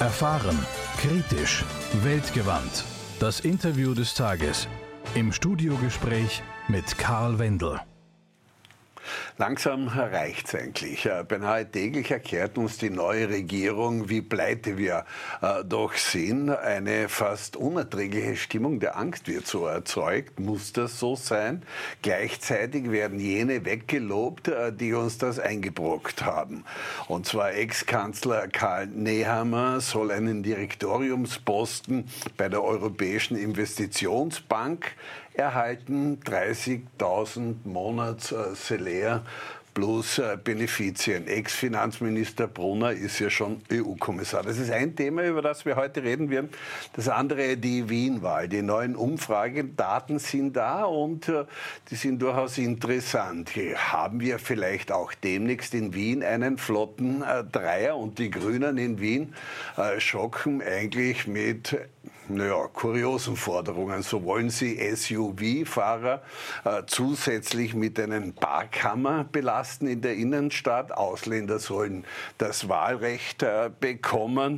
Erfahren, kritisch, weltgewandt. Das Interview des Tages. Im Studiogespräch mit Karl Wendel. Langsam reicht's eigentlich. Beinahe täglich erklärt uns die neue Regierung, wie pleite wir doch sind. Eine fast unerträgliche Stimmung der Angst wird so erzeugt. Muss das so sein? Gleichzeitig werden jene weggelobt, die uns das eingebrockt haben. Und zwar Ex-Kanzler Karl Nehammer soll einen Direktoriumsposten bei der Europäischen Investitionsbank erhalten, 30.000 Monatssalär plus Benefizien. Ex-Finanzminister Brunner ist ja schon EU-Kommissar. Das ist ein Thema, über das wir heute reden werden. Das andere, die Wien-Wahl. Die neuen Umfragedaten sind da und die sind durchaus interessant. Haben wir vielleicht auch demnächst in Wien einen flotten Dreier und die Grünen in Wien schocken eigentlich mit kuriosen Forderungen. So wollen sie SUV-Fahrer zusätzlich mit einem Parkhammer belasten in der Innenstadt. Ausländer sollen das Wahlrecht bekommen.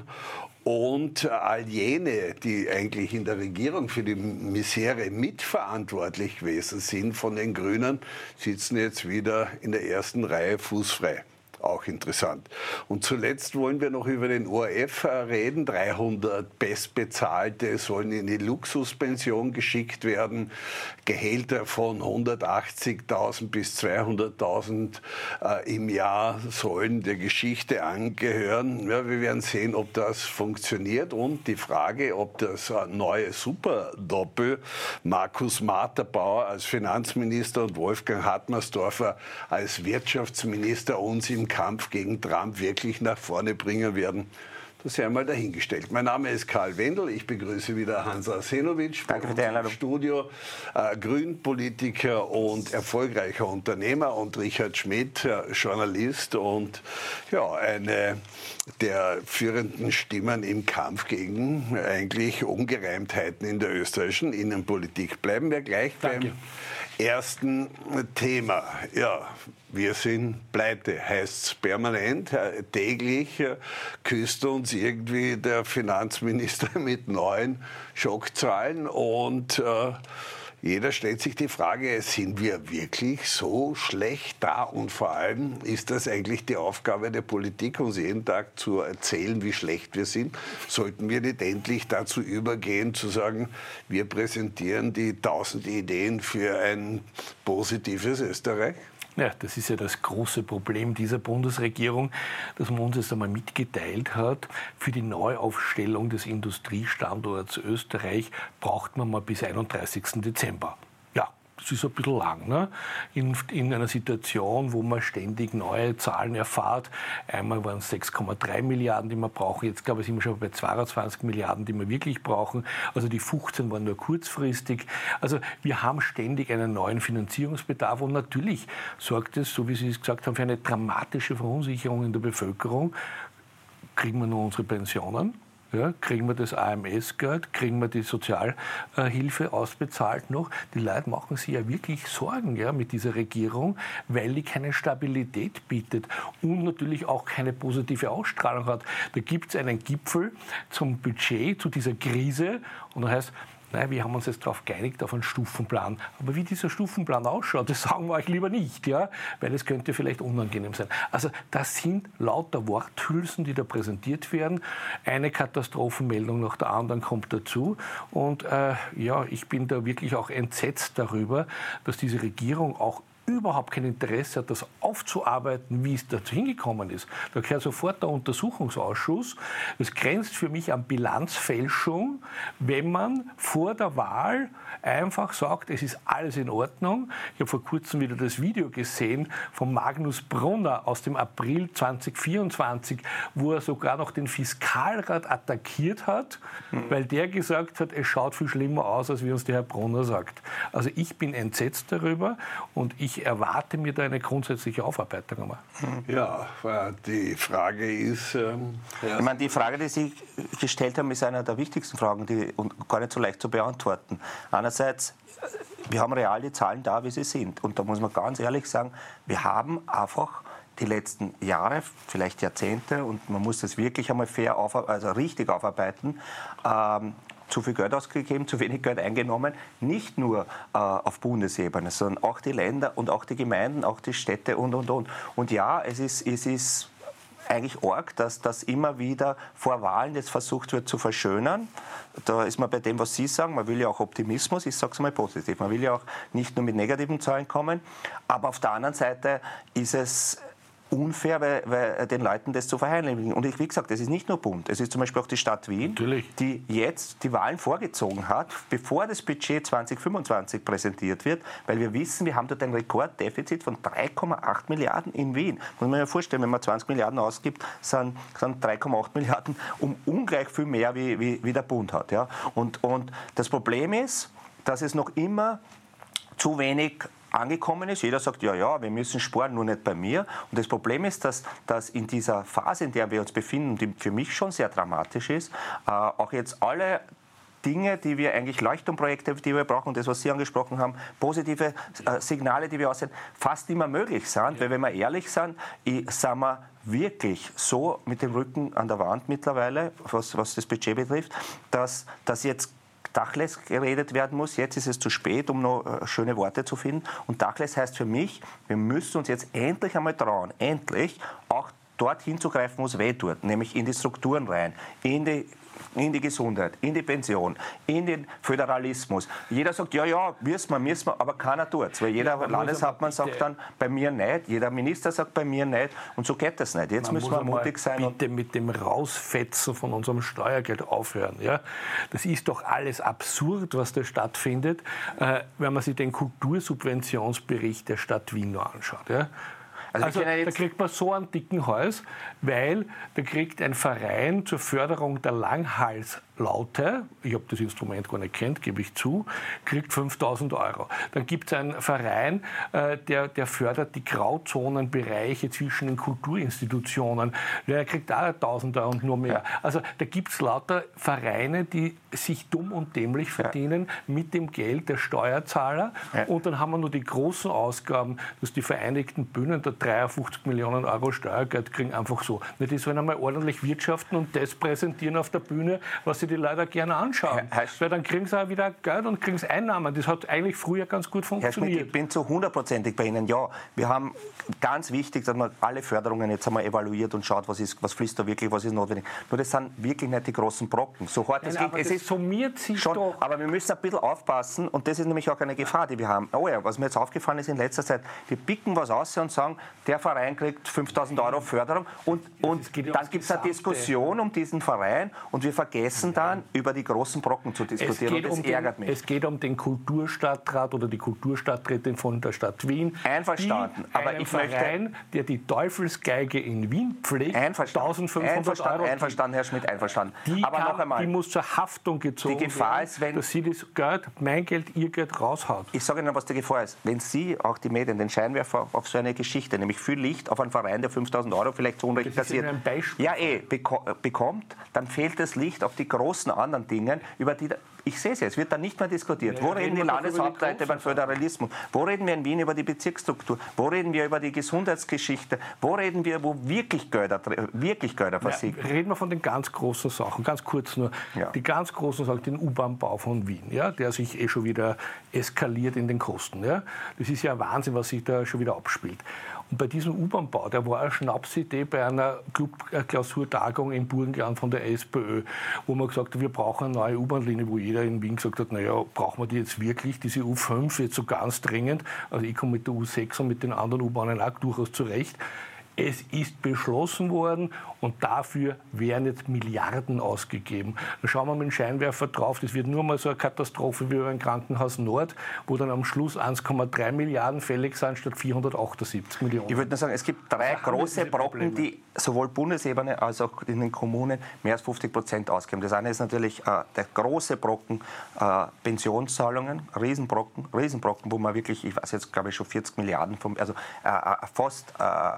Und all jene, die eigentlich in der Regierung für die Misere mitverantwortlich gewesen sind von den Grünen, sitzen jetzt wieder in der ersten Reihe fußfrei. Auch interessant. Und zuletzt wollen wir noch über den ORF reden. 300 Bestbezahlte sollen in die Luxuspension geschickt werden. Gehälter von 180.000 bis 200.000 im Jahr sollen der Geschichte angehören. Ja, wir werden sehen, ob das funktioniert. Und die Frage, ob das neue Superdoppel Markus Materbauer als Finanzminister und Wolfgang Hartmannsdorfer als Wirtschaftsminister uns im Kampf gegen Trump wirklich nach vorne bringen werden, das sei einmal dahingestellt. Mein Name ist Karl Wendel, ich begrüße wieder Hans Arsenovic bei uns im Studio, Grünpolitiker und erfolgreicher Unternehmer, und Richard Schmidt, Journalist und eine der führenden Stimmen im Kampf gegen eigentlich Ungereimtheiten in der österreichischen Innenpolitik. Bleiben wir gleich beim ersten Thema. Ja, wir sind pleite, heißt es permanent. Täglich küsst uns irgendwie der Finanzminister mit neuen Schockzahlen und jeder stellt sich die Frage, sind wir wirklich so schlecht da? Und vor allem, ist das eigentlich die Aufgabe der Politik, uns jeden Tag zu erzählen, wie schlecht wir sind? Sollten wir nicht endlich dazu übergehen, zu sagen, wir präsentieren die 1000 Ideen für ein positives Österreich? Ja, das ist ja das große Problem dieser Bundesregierung, dass man uns jetzt einmal mitgeteilt hat, für die Neuaufstellung des Industriestandorts Österreich braucht man mal bis 31. Dezember. Ja, das ist ein bisschen lang, ne? In einer Situation, wo man ständig neue Zahlen erfahrt. Einmal waren es 6,3 Milliarden, die wir brauchen. Jetzt, glaube ich, sind wir schon bei 22 Milliarden, die wir wirklich brauchen. Also die 15 waren nur kurzfristig. Also wir haben ständig einen neuen Finanzierungsbedarf. Und natürlich sorgt es, so wie Sie es gesagt haben, für eine dramatische Verunsicherung in der Bevölkerung. Kriegen wir nur unsere Pensionen? Ja, kriegen wir das AMS-Geld, kriegen wir die Sozialhilfe ausbezahlt noch. Die Leute machen sich ja wirklich Sorgen, ja, mit dieser Regierung, weil die keine Stabilität bietet und natürlich auch keine positive Ausstrahlung hat. Da gibt es einen Gipfel zum Budget, zu dieser Krise, und da heißt, nein, wir haben uns jetzt darauf geeinigt, auf einen Stufenplan. Aber wie dieser Stufenplan ausschaut, das sagen wir euch lieber nicht, ja? Weil es könnte vielleicht unangenehm sein. Also das sind lauter Worthülsen, die da präsentiert werden. Eine Katastrophenmeldung nach der anderen kommt dazu. Und ich bin da wirklich auch entsetzt darüber, dass diese Regierung auch überhaupt kein Interesse hat, das aufzuarbeiten, wie es dazu hingekommen ist. Da gehört sofort der Untersuchungsausschuss. Das grenzt für mich an Bilanzfälschung, wenn man vor der Wahl einfach sagt, es ist alles in Ordnung. Ich habe vor kurzem wieder das Video gesehen von Magnus Brunner aus dem April 2024, wo er sogar noch den Fiskalrat attackiert hat, weil der gesagt hat, es schaut viel schlimmer aus, als wie uns der Herr Brunner sagt. Also ich bin entsetzt darüber und ich erwarte mir da eine grundsätzliche Aufarbeitung einmal. Ja, die Frage ist... Ich meine, die Frage, die Sie gestellt haben, ist eine der wichtigsten Fragen und gar nicht so leicht zu beantworten. Einerseits, wir haben real die Zahlen da, wie sie sind. Und da muss man ganz ehrlich sagen, wir haben einfach die letzten Jahre, vielleicht Jahrzehnte, und man muss das wirklich einmal fair, richtig aufarbeiten, zu viel Geld ausgegeben, zu wenig Geld eingenommen, nicht nur auf Bundesebene, sondern auch die Länder und auch die Gemeinden, auch die Städte und. Und ja, es ist eigentlich arg, dass das immer wieder vor Wahlen jetzt versucht wird zu verschönern. Da ist man bei dem, was Sie sagen, man will ja auch Optimismus, ich sage es mal positiv, man will ja auch nicht nur mit negativen Zahlen kommen, aber auf der anderen Seite ist es unfair, weil den Leuten das zu verheimlichen. Und wie gesagt, es ist nicht nur Bund, es ist zum Beispiel auch die Stadt Wien, Natürlich. die jetzt die Wahlen vorgezogen hat, bevor das Budget 2025 präsentiert wird, weil wir wissen, wir haben dort ein Rekorddefizit von 3,8 Milliarden in Wien. Muss man sich vorstellen, wenn man 20 Milliarden ausgibt, sind 3,8 Milliarden ungleich viel mehr, wie der Bund hat. Ja? Und das Problem ist, dass es noch immer zu wenig angekommen ist. Jeder sagt, ja, wir müssen sparen, nur nicht bei mir. Und das Problem ist, dass in dieser Phase, in der wir uns befinden, die für mich schon sehr dramatisch ist, auch jetzt alle Dinge, die wir eigentlich, Leuchtturmprojekte, die wir brauchen, und das, was Sie angesprochen haben, positive Signale, die wir aussehen, fast immer möglich sind. Weil wenn wir ehrlich sind, sind wir wirklich so mit dem Rücken an der Wand mittlerweile, was das Budget betrifft, dass jetzt Tacheles geredet werden muss. Jetzt ist es zu spät, um noch schöne Worte zu finden. Und Tacheles heißt für mich, wir müssen uns jetzt endlich einmal trauen, endlich auch dorthin zu greifen, wo es weh tut, nämlich in die Strukturen rein, in die Gesundheit, in die Pension, in den Föderalismus. Jeder sagt, ja, müssen wir, aber keiner tut es. Weil jeder Landeshauptmann sagt dann, bei mir nicht, jeder Minister sagt, bei mir nicht. Und so geht das nicht. Jetzt müssen wir mutig sein. Bitte mit dem Rausfetzen von unserem Steuergeld aufhören. Ja? Das ist doch alles absurd, was da stattfindet, wenn man sich den Kultursubventionsbericht der Stadt Wien noch anschaut. Ja? Also da kriegt man so einen dicken Hals, weil da kriegt ein Verein zur Förderung der Langhalslaute, ich habe das Instrument gar nicht kennt, gebe ich zu, kriegt 5.000 €. Dann gibt es einen Verein, der fördert die Grauzonenbereiche zwischen den Kulturinstitutionen. Der kriegt auch 1.000 € und nur mehr. Ja. Also da gibt es lauter Vereine, die sich dumm und dämlich verdienen mit dem Geld der Steuerzahler. Ja. Und dann haben wir nur die großen Ausgaben, dass die Vereinigten Bühnen da 53 Millionen € Steuergeld kriegen, einfach so. Die sollen einmal ordentlich wirtschaften und das präsentieren auf der Bühne, was sie die Leute gerne anschauen. Weil dann kriegen sie auch wieder Geld und kriegen Einnahmen. Das hat eigentlich früher ganz gut funktioniert. Herr Schmidt, ich bin zu 100%ig bei Ihnen. Ja, wir haben ganz wichtig, dass man alle Förderungen jetzt einmal evaluiert und schaut, was fließt da wirklich, was ist notwendig. Nur das sind wirklich nicht die großen Brocken. So hart es klingt, es summiert sich schon, doch. Aber wir müssen ein bisschen aufpassen und das ist nämlich auch eine Gefahr, die wir haben. Oh ja, was mir jetzt aufgefallen ist in letzter Zeit, wir picken was aus und sagen, der Verein kriegt 5.000 € Förderung und dann gibt es eine Diskussion um diesen Verein und wir vergessen dann, über die großen Brocken zu diskutieren und das ärgert mich. Es geht um den Kulturstadtrat oder die Kulturstadträtin von der Stadt Wien. Einverstanden. Aber ich Verein, der die Teufelsgeige in Wien pflegt, 1.500 €. Einverstanden, Herr Schmidt, einverstanden. Aber noch einmal, die muss zur Haftung gezogen werden, dass sie das Geld, mein Geld, ihr Geld raushaut. Ich sage Ihnen, was die Gefahr ist. Wenn Sie, auch die Medien, den Scheinwerfer auf so eine Geschichte, nämlich viel Licht auf einen Verein, der 5.000 € vielleicht zu Unrecht kassiert, bekommt, dann fehlt das Licht auf die großen anderen Dinge, über die ich sehe es wird dann nicht mehr diskutiert. Wo reden die Landeshauptleute über den Föderalismus? Wo reden wir in Wien über die Bezirksstruktur? Wo reden wir über die Gesundheitsgeschichte? Wo reden wir, wo wirklich Gelder versiegen? Reden wir von den ganz großen Sachen. Ganz kurz nur. Ja. Die ganz großen Sachen, den U-Bahn-Bau von Wien, ja, der sich schon wieder eskaliert in den Kosten. Ja. Das ist ja ein Wahnsinn, was sich da schon wieder abspielt. Und bei diesem U-Bahn-Bau, der war eine Schnapsidee bei einer Club-Klausurtagung im Burgenland von der SPÖ, wo man gesagt hat, wir brauchen eine neue U-Bahn-Linie, wo jeder in Wien gesagt hat, naja, brauchen wir die jetzt wirklich, diese U5 jetzt so ganz dringend? Also ich komme mit der U6 und mit den anderen U-Bahnen auch durchaus zurecht. Es ist beschlossen worden und dafür werden jetzt Milliarden ausgegeben. Da schauen wir mit dem Scheinwerfer drauf, das wird nur mal so eine Katastrophe wie beim Krankenhaus Nord, wo dann am Schluss 1,3 Milliarden fällig sind statt 478 Millionen. Ich würde nur sagen, es gibt drei große Brocken, die sowohl Bundesebene als auch in den Kommunen mehr als 50% ausgeben. Das eine ist natürlich der große Brocken Pensionszahlungen, Riesenbrocken, wo man wirklich, ich weiß jetzt glaube ich schon 40 Milliarden, fast, wenn man auch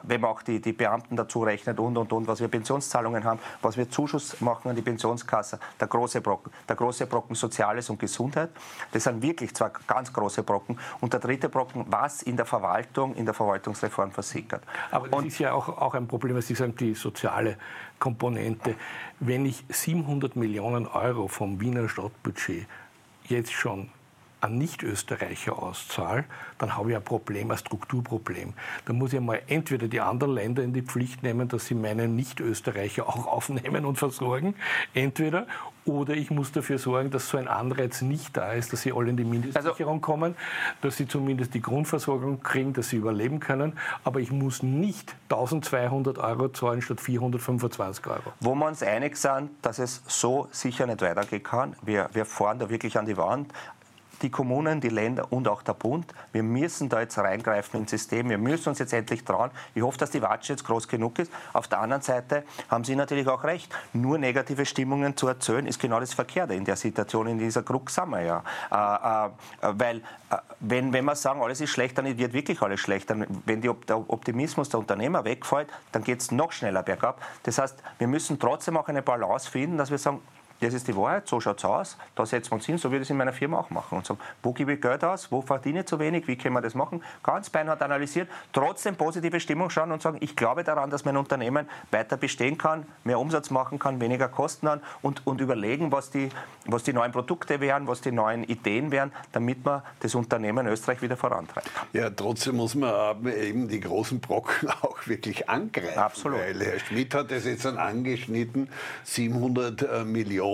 die Beamten dazu rechnet und, was wir Pensionszahlungen haben, was wir Zuschuss machen an die Pensionskasse, der große Brocken Soziales und Gesundheit, das sind wirklich zwei ganz große Brocken. Und der dritte Brocken, was in der Verwaltungsreform versickert. Aber das ist ja auch ein Problem, was Sie sagen, die soziale Komponente. Wenn ich 700 Millionen Euro vom Wiener Stadtbudget jetzt schon an Nicht-Österreicher auszahle, dann habe ich ein Problem, ein Strukturproblem. Dann muss ich mal entweder die anderen Länder in die Pflicht nehmen, dass sie meine Nicht-Österreicher auch aufnehmen und versorgen, entweder, oder ich muss dafür sorgen, dass so ein Anreiz nicht da ist, dass sie alle in die Mindestsicherung kommen, dass sie zumindest die Grundversorgung kriegen, dass sie überleben können, aber ich muss nicht 1.200 Euro zahlen statt 425 Euro. Wo wir uns einig sind, dass es so sicher nicht weitergehen kann, wir fahren da wirklich an die Wand. Die Kommunen, die Länder und auch der Bund, wir müssen da jetzt reingreifen ins System, wir müssen uns jetzt endlich trauen. Ich hoffe, dass die Watsche jetzt groß genug ist. Auf der anderen Seite haben Sie natürlich auch recht, nur negative Stimmungen zu erzählen, ist genau das Verkehrte in der Situation, in dieser Krux sind wir ja. Weil wenn wir sagen, alles ist schlecht, dann wird wirklich alles schlecht. Wenn der Optimismus der Unternehmer wegfällt, dann geht es noch schneller bergab. Das heißt, wir müssen trotzdem auch eine Balance finden, dass wir sagen, das ist die Wahrheit, so schaut es aus, da setzen wir uns hin, so würde ich es in meiner Firma auch machen. Und sagen, wo gebe ich Geld aus, wo verdiene ich zu wenig, wie können wir das machen? Ganz beinhart analysieren, trotzdem positive Stimmung schauen und sagen, ich glaube daran, dass mein Unternehmen weiter bestehen kann, mehr Umsatz machen kann, weniger Kosten an und überlegen, was die neuen Produkte wären, was die neuen Ideen wären, damit man das Unternehmen Österreich wieder vorantreibt. Ja, trotzdem muss man eben die großen Brocken auch wirklich angreifen. Absolut. Weil Herr Schmidt hat es jetzt angeschnitten, 700 Millionen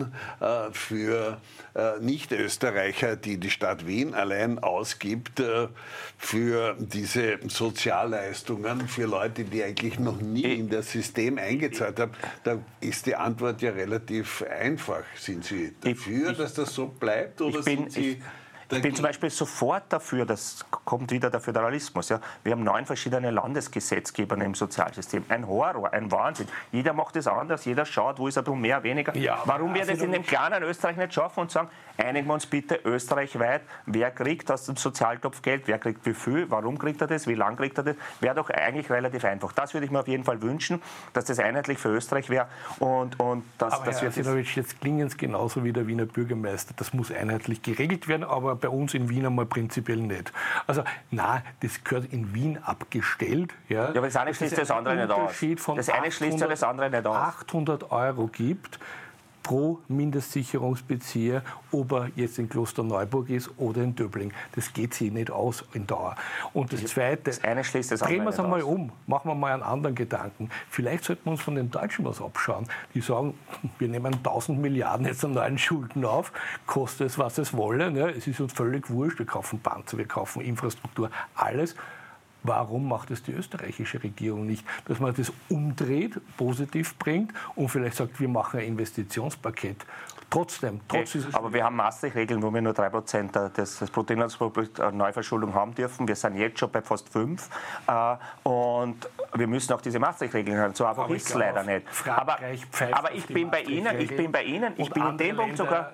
für Nicht-Österreicher, die die Stadt Wien allein ausgibt, für diese Sozialleistungen, für Leute, die eigentlich noch nie in das System eingezahlt haben. Da ist die Antwort ja relativ einfach. Sind Sie dafür, dass das so bleibt? Oder sind Sie... Ich bin zum Beispiel sofort dafür, das kommt wieder der Föderalismus. Ja. Wir haben 9 verschiedene Landesgesetzgeber im Sozialsystem. Ein Horror, ein Wahnsinn. Jeder macht es anders, jeder schaut, wo ist ein bisschen mehr, weniger. Ja, warum wir das in dem kleinen Österreich nicht schaffen und sagen, einigen wir uns bitte österreichweit, wer kriegt aus dem Sozialtopf Geld, wer kriegt wie viel, warum kriegt er das, wie lange kriegt er das, wäre doch eigentlich relativ einfach. Das würde ich mir auf jeden Fall wünschen, dass das einheitlich für Österreich wäre. Und dass Herr Sinowitsch, jetzt klingen es genauso wie der Wiener Bürgermeister. Das muss einheitlich geregelt werden, aber bei uns in Wien einmal prinzipiell nicht. Also, nein, das gehört in Wien abgestellt. Ja, aber das eine schließt das andere nicht aus. Das eine schließt ja das andere nicht aus. 800 Euro gibt pro Mindestsicherungsbezieher, ob er jetzt in Klosterneuburg ist oder in Döbling. Das geht sich nicht aus in Dauer. Und das Zweite, das eine schließt das andere drehen wir es einmal um, machen wir mal einen anderen Gedanken. Vielleicht sollten wir uns von den Deutschen was abschauen. Die sagen, wir nehmen 1000 Milliarden jetzt an neuen Schulden auf, kostet es, was es wolle. Ne? Es ist uns völlig wurscht, wir kaufen Panzer, wir kaufen Infrastruktur, alles. Warum macht es die österreichische Regierung nicht? Dass man das umdreht, positiv bringt und vielleicht sagt, wir machen ein Investitionspaket. Trotzdem aber wir haben Maastricht-Regeln, wo wir nur 3% des Bruttoinlandsprodukts Neuverschuldung haben dürfen. Wir sind jetzt schon bei fast 5%. Und wir müssen auch diese Maastricht-Regeln haben. So einfach ist es leider nicht. Aber ich bin bei Ihnen, ich bin in dem Punkt sogar,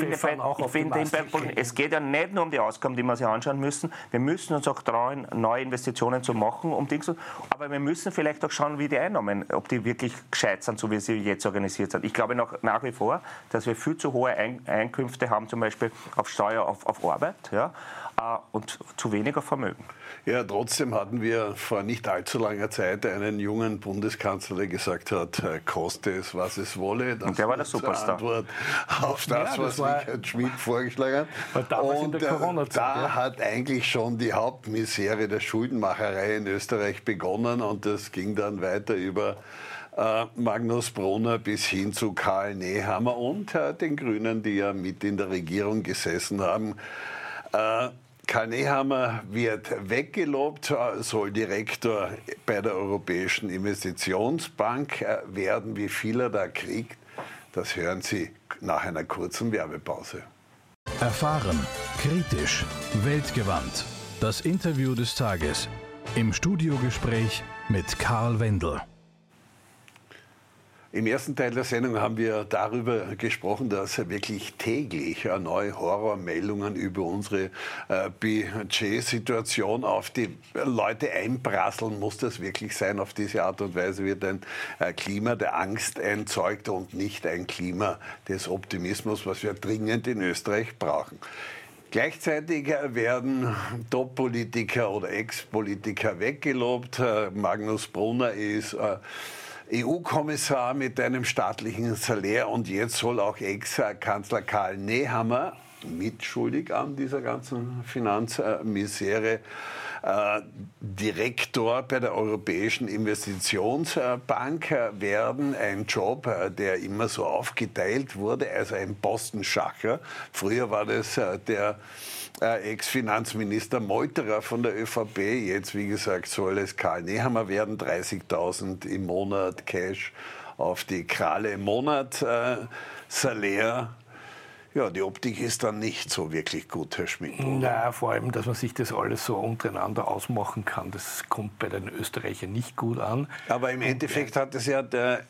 es geht ja nicht nur um die Ausgaben, die wir sich anschauen müssen. Wir müssen uns auch trauen, neue Investitionen zu machen, aber wir müssen vielleicht auch schauen, wie die Einnahmen, ob die wirklich gescheit sind, so wie sie jetzt organisiert sind. Ich glaube nach wie vor, dass wir viel zu hohe Einkünfte haben, zum Beispiel auf Steuer auf Arbeit, ja, und zu wenig auf Vermögen. Ja, trotzdem hatten wir vor nicht allzu langer Zeit einen jungen Bundeskanzler, der gesagt hat, koste es, was es wolle. Das und der war der Superstar. Antwort auf das, was Richard Schmidt vorgeschlagen hat. Und da hat eigentlich schon die Hauptmisere der Schuldenmacherei in Österreich begonnen und das ging dann weiter über Magnus Brunner bis hin zu Karl Nehammer und den Grünen, die ja mit in der Regierung gesessen haben. Karl Nehammer wird weggelobt, soll Direktor bei der Europäischen Investitionsbank werden. Wie viel er da kriegt, das hören Sie nach einer kurzen Werbepause. Erfahren, kritisch, weltgewandt. Das Interview des Tages. Im Studiogespräch mit Karl Wendel. Im ersten Teil der Sendung haben wir darüber gesprochen, dass wirklich täglich neue Horrormeldungen über unsere Budgetsituation auf die Leute einprasseln. Muss das wirklich sein? Auf diese Art und Weise wird ein Klima der Angst erzeugt und nicht ein Klima des Optimismus, was wir dringend in Österreich brauchen. Gleichzeitig werden Top-Politiker oder Ex-Politiker weggelobt. Magnus Brunner ist EU-Kommissar mit einem staatlichen Salär und jetzt soll auch Ex-Kanzler Karl Nehammer, mitschuldig an dieser ganzen Finanzmisere, Direktor bei der Europäischen Investitionsbank werden. Ein Job, der immer so aufgeteilt wurde, also ein Postenschacher. Früher war das der Ex-Finanzminister Meuterer von der ÖVP. Jetzt, wie gesagt, soll es Karl Nehammer werden. 30.000 im Monat Cash auf die Kralle im Monat. Salär. Ja, die Optik ist dann nicht so wirklich gut, Herr Schmidt. Na, vor allem, dass man sich das alles so untereinander ausmachen kann, das kommt bei den Österreichern nicht gut an. Aber im Endeffekt hat es ja der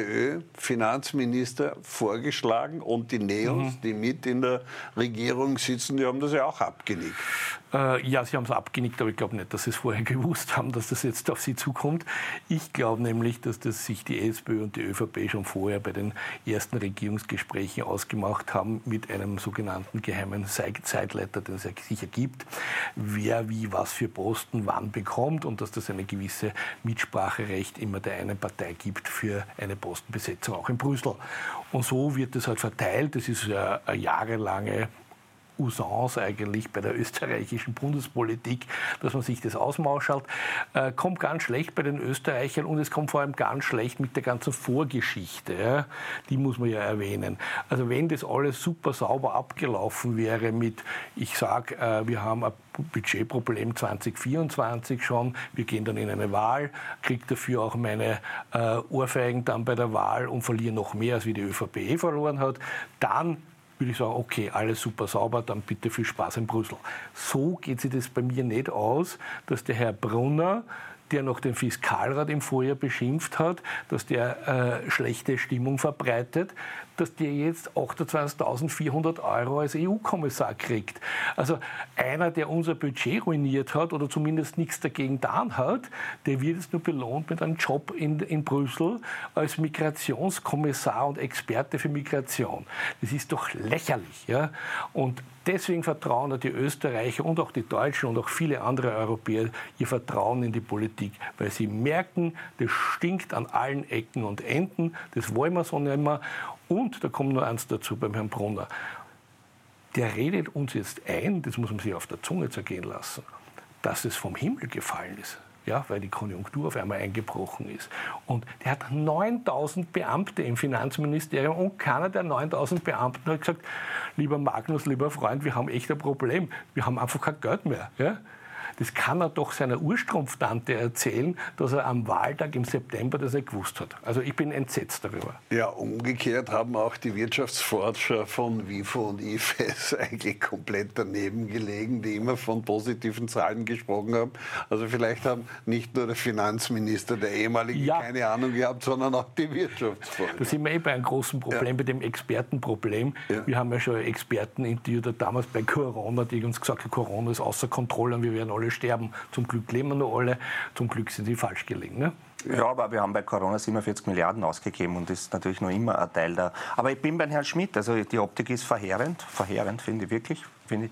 SPÖ-Finanzminister vorgeschlagen und die Neos, die mit in der Regierung sitzen, die haben das ja auch abgenickt. Ja, sie haben es abgenickt, aber ich glaube nicht, dass sie es vorher gewusst haben, dass das jetzt auf sie zukommt. Ich glaube nämlich, dass das sich die SPÖ und die ÖVP schon vorher bei den ersten Regierungsgesprächen ausgemacht haben, mit einem sogenannten geheimen Zeitleiter, den es ja sicher gibt, wer wie was für Posten wann bekommt und dass das eine gewisse Mitspracherecht immer der einen Partei gibt für eine Postenbesetzung, auch in Brüssel. Und so wird das halt verteilt. Das ist eine jahrelange Usance eigentlich bei der österreichischen Bundespolitik, dass man sich das ausmauschelt, kommt ganz schlecht bei den Österreichern und es kommt vor allem ganz schlecht mit der ganzen Vorgeschichte. Ja? Die muss man ja erwähnen. Also wenn das alles super sauber abgelaufen wäre mit, ich sage, wir haben ein Budgetproblem 2024 schon, wir gehen dann in eine Wahl, kriege dafür auch meine Ohrfeigen dann bei der Wahl und verliere noch mehr, als wie die ÖVP verloren hat, dann würde ich sagen, okay, alles super sauber, dann bitte viel Spaß in Brüssel. So geht sich das bei mir nicht aus, dass der Herr Brunner, der noch den Fiskalrat im Vorjahr beschimpft hat, dass der schlechte Stimmung verbreitet, dass der jetzt 28.400 € als EU-Kommissar kriegt. Also einer, der unser Budget ruiniert hat oder zumindest nichts dagegen getan hat, der wird jetzt nur belohnt mit einem Job in Brüssel als Migrationskommissar und Experte für Migration. Das ist doch lächerlich. Ja? Und deswegen vertrauen die Österreicher und auch die Deutschen und auch viele andere Europäer ihr Vertrauen in die Politik, weil sie merken, das stinkt an allen Ecken und Enden, das wollen wir so nicht mehr. Und da kommt nur eins dazu beim Herrn Brunner. Der redet uns jetzt ein, das muss man sich auf der Zunge zergehen lassen, dass es vom Himmel gefallen ist. Ja, weil die Konjunktur auf einmal eingebrochen ist. Und der hat 9.000 Beamte im Finanzministerium und keiner der 9.000 Beamten hat gesagt, lieber Magnus, lieber Freund, wir haben echt ein Problem. Wir haben einfach kein Geld mehr. Ja? Das kann er doch seiner Urstrumpftante erzählen, dass er am Wahltag im September das nicht gewusst hat. Also ich bin entsetzt darüber. Ja, umgekehrt haben auch die Wirtschaftsforscher von WIFO und IFES eigentlich komplett daneben gelegen, die immer von positiven Zahlen gesprochen haben. Also vielleicht haben nicht nur der Finanzminister, der ehemalige, keine Ahnung gehabt, sondern auch die Wirtschaftsforscher. Da sind wir bei einem großen Problem, bei dem Expertenproblem. Ja. Wir haben ja schon Experten interviewt, damals bei Corona, die uns gesagt haben, Corona ist außer Kontrolle und wir werden alle sterben. Zum Glück leben wir noch alle, zum Glück sind sie falsch gelegen. Ne? Ja, aber wir haben bei Corona 47 Milliarden ausgegeben und das ist natürlich noch immer ein Teil da. Aber ich bin bei Herrn Schmidt, also die Optik ist verheerend finde ich wirklich. Wenn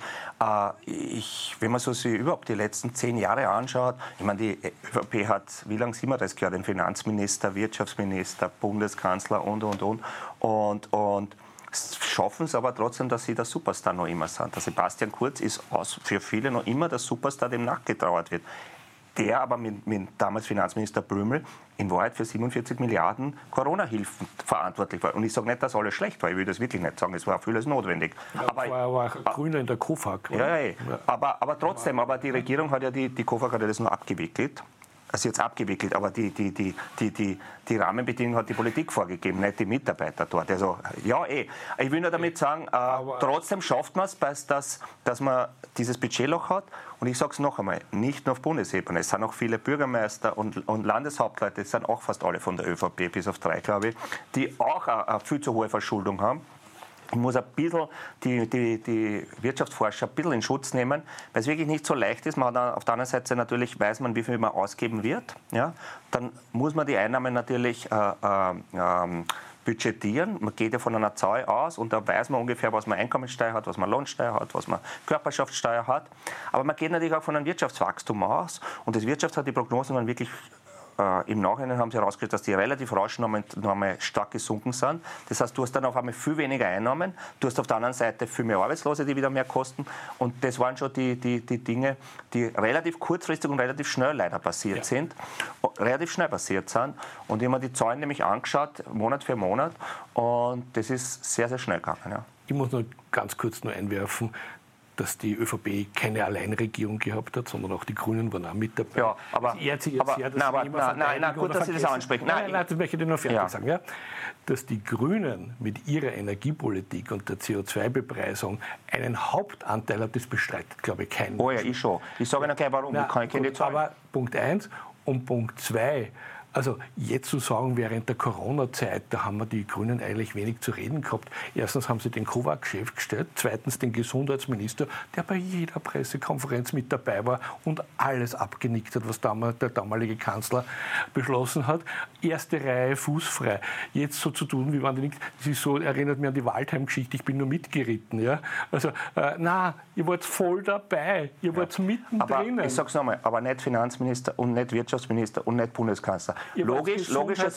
man so sich überhaupt die letzten 10 Jahre anschaut, ich meine, die ÖVP hat, wie lange sind wir das gehört, den Finanzminister, Wirtschaftsminister, Bundeskanzler und schaffen es aber trotzdem, dass sie der Superstar noch immer sind. Der Sebastian Kurz ist für viele noch immer der Superstar, dem nachgetrauert wird. Der aber mit damals Finanzminister Blümel in Wahrheit für 47 Milliarden Corona-Hilfen verantwortlich war. Und ich sage nicht, dass alles schlecht war, ich will das wirklich nicht sagen, es war vieles notwendig. Ja, aber war Grüner in der KOFAG. Ja. Aber trotzdem, aber die Regierung hat ja, die KOFAG hat ja das noch abgewickelt. jetzt abgewickelt, aber die Rahmenbedingungen hat die Politik vorgegeben, nicht die Mitarbeiter dort. Also, ja, Ich will nur damit sagen, trotzdem schafft man es, dass man dieses Budgetloch hat. Und ich sage es noch einmal, nicht nur auf Bundesebene, es sind auch viele Bürgermeister und Landeshauptleute, es sind auch fast alle von der ÖVP, bis auf 3, glaube ich, die auch eine viel zu hohe Verschuldung haben. Ich muss ein bisschen die Wirtschaftsforscher ein bisschen in Schutz nehmen, weil es wirklich nicht so leicht ist. Man hat auf der anderen Seite natürlich weiß man, wie viel man ausgeben wird. Ja? Dann muss man die Einnahmen natürlich budgetieren. Man geht ja von einer Zahl aus und da weiß man ungefähr, was man Einkommensteuer hat, was man Lohnsteuer hat, was man Körperschaftssteuer hat. Aber man geht natürlich auch von einem Wirtschaftswachstum aus und das Wirtschaft hat die Prognosen dann wirklich im Nachhinein haben sie herausgestellt, dass die relativ rasch nochmal stark gesunken sind. Das heißt, du hast dann auf einmal viel weniger Einnahmen, du hast auf der anderen Seite viel mehr Arbeitslose, die wieder mehr kosten. Und das waren schon die Dinge, die relativ kurzfristig und relativ schnell leider passiert sind. Relativ schnell passiert sind. Und ich habe mir die Zahlen nämlich angeschaut, Monat für Monat. Und das ist sehr, sehr schnell gegangen. Ja. Ich muss nur ganz kurz einwerfen, dass die ÖVP keine Alleinregierung gehabt hat, sondern auch die Grünen waren auch mit dabei. Ja, aber gut, dass Sie das ansprechen. Nein, das möchte ich nur fertig sagen. Ja? Dass die Grünen mit ihrer Energiepolitik und der CO2-Bepreisung einen Hauptanteil hat, das bestreitet, glaube ich, kein Mensch. Oh ja, ich schon. Ich sage Ihnen gleich, warum. Aber Punkt 1 und Punkt 2, also jetzt zu sagen, während der Corona-Zeit, da haben wir die Grünen eigentlich wenig zu reden gehabt. Erstens haben sie den Kovac-Chef gestellt, zweitens den Gesundheitsminister, der bei jeder Pressekonferenz mit dabei war und alles abgenickt hat, was der damalige Kanzler beschlossen hat. Erste Reihe fußfrei. Jetzt so zu tun, wie wenn die nichts. Das ist so, erinnert mich an die Waldheim-Geschichte, ich bin nur mitgeritten. Ja? Also, ihr wart voll dabei, ihr wart mittendrin. Aber ich sage es nochmal, aber nicht Finanzminister und nicht Wirtschaftsminister und nicht Bundeskanzler. Logisch,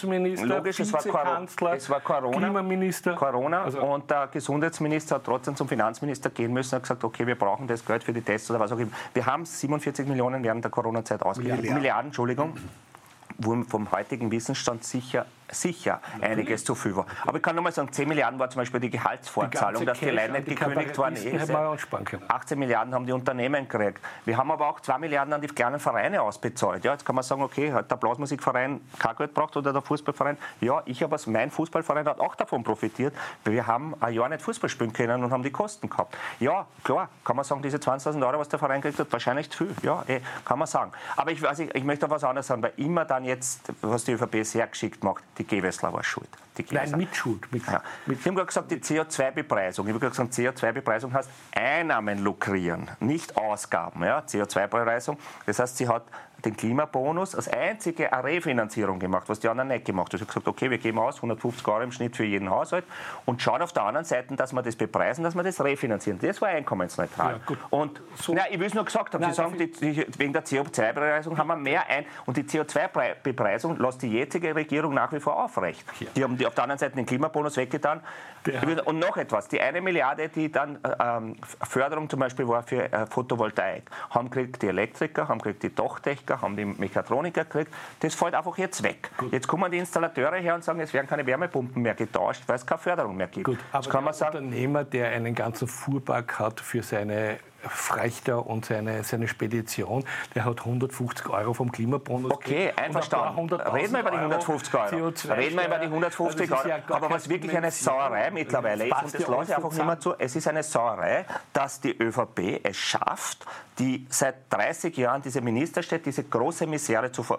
es war Corona, Klimaminister. Und der Gesundheitsminister hat trotzdem zum Finanzminister gehen müssen und hat gesagt, okay, wir brauchen das Geld für die Tests oder was auch immer. Wir haben 47 Millionen während der Corona-Zeit ausgegeben. Milliarden, Entschuldigung. Wo vom heutigen Wissensstand sicher einiges zu viel war. Aber ich kann nur mal sagen, 10 Milliarden war zum Beispiel die Gehaltsvorzahlung, dass die Leute nicht gekündigt worden ist. 18 Milliarden haben die Unternehmen gekriegt. Wir haben aber auch 2 Milliarden an die kleinen Vereine ausbezahlt. Ja, jetzt kann man sagen, okay, hat der Blasmusikverein kein Geld braucht oder der Fußballverein. Ja, mein Fußballverein hat auch davon profitiert, weil wir haben ein Jahr nicht Fußball spielen können und haben die Kosten gehabt. Ja, klar, kann man sagen, diese 20.000 Euro, was der Verein gekriegt hat, wahrscheinlich zu viel. Ja, kann man sagen. Aber ich möchte auf was anderes sagen, weil immer dann jetzt, was die ÖVP sehr geschickt macht, die Gewessler war schuld. Nein, mit Schuld. Ich habe gerade gesagt, die CO2-Bepreisung. Ich habe gerade gesagt, CO2-Bepreisung heißt Einnahmen lukrieren, nicht Ausgaben. Ja? CO2-Bepreisung, das heißt, sie hat den Klimabonus als einzige eine Refinanzierung gemacht, was die anderen nicht gemacht haben. Sie hat gesagt, okay, wir geben aus 150 Euro im Schnitt für jeden Haushalt und schauen auf der anderen Seite, dass wir das bepreisen, dass wir das refinanzieren. Das war einkommensneutral. Ja, und ich will es nur gesagt haben, Sie sagen, wegen der CO2-Bepreisung haben wir mehr und die CO2-Bepreisung lässt die jetzige Regierung nach wie vor aufrecht. Ja. Die haben auf der anderen Seite den Klimabonus weggetan. Und noch etwas, die 1 Milliarde, die dann Förderung zum Beispiel war für Photovoltaik, haben gekriegt die Elektriker, haben gekriegt die Dachdecker, haben die Mechatroniker gekriegt, das fällt einfach jetzt weg. Gut. Jetzt kommen die Installateure her und sagen, es werden keine Wärmepumpen mehr getauscht, weil es keine Förderung mehr gibt. Gut, aber kann man sagen, Unternehmer, der einen ganzen Fuhrpark hat für seine Frachter und seine Spedition, der hat 150 Euro vom Klimabonus. Okay, einverstanden. Reden wir über die 150 Euro. Reden wir über die 150 Euro. Aber was wirklich eine Sauerei mittlerweile ist, und das lasse ich einfach nicht mehr zu, es ist eine Sauerei, dass die ÖVP es schafft, die seit 30 Jahren diese Ministerstädte, diese große Misere zu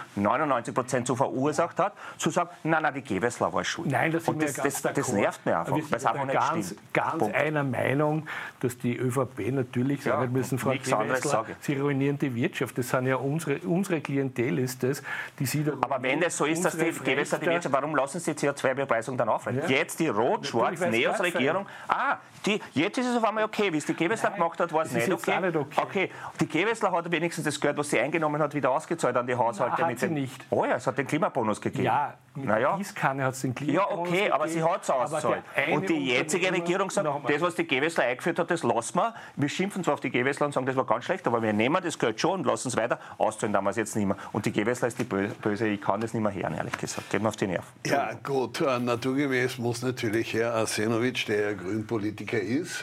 99% zu verursacht hat, zu sagen, nein, die Gewessler war schuld. Nein, das nervt mir einfach, weil es einfach nicht stimmt. Ganz einer Meinung, dass die ÖVP natürlich sagen müssen, Frau Gewessler, Sie ruinieren die Wirtschaft. Das sind ja unsere Klientel ist das, die Sie da. Aber wenn das so ist, dass die Gewessler die Wirtschaft, warum lassen Sie die CO2-Bepreisung dann aufrecht? Ja. Jetzt die Rot-Schwarz-Neos-Regierung. Jetzt ist es auf einmal okay. Wie es die Gewessler gemacht hat, war es nicht okay. Okay, die Gewessler hat wenigstens das Geld, was sie eingenommen hat, wieder ausgezahlt an die Haushalte. Hat sie nicht. Oh ja, es hat den Klimabonus gegeben. Ja, mit der Gießkanne hat es den Klimabonus gegeben. Ja, okay, aber sie hat es ausgezahlt. Und die jetzige Regierung sagt, das, was die Gewessler eingeführt hat, das lassen wir. Wir schimpfen zwar auf die Gewessler und sagen, das war ganz schlecht, aber wir nehmen das Geld schon und lassen es weiter, auszahlen damals jetzt nicht mehr. Und die Gewessler ist die Böse, ich kann das nicht mehr hören, ehrlich gesagt. Geht mir auf die Nerven. Ja gut, naturgemäß muss natürlich Herr Arsenovic, der ja Grünpolitiker ist...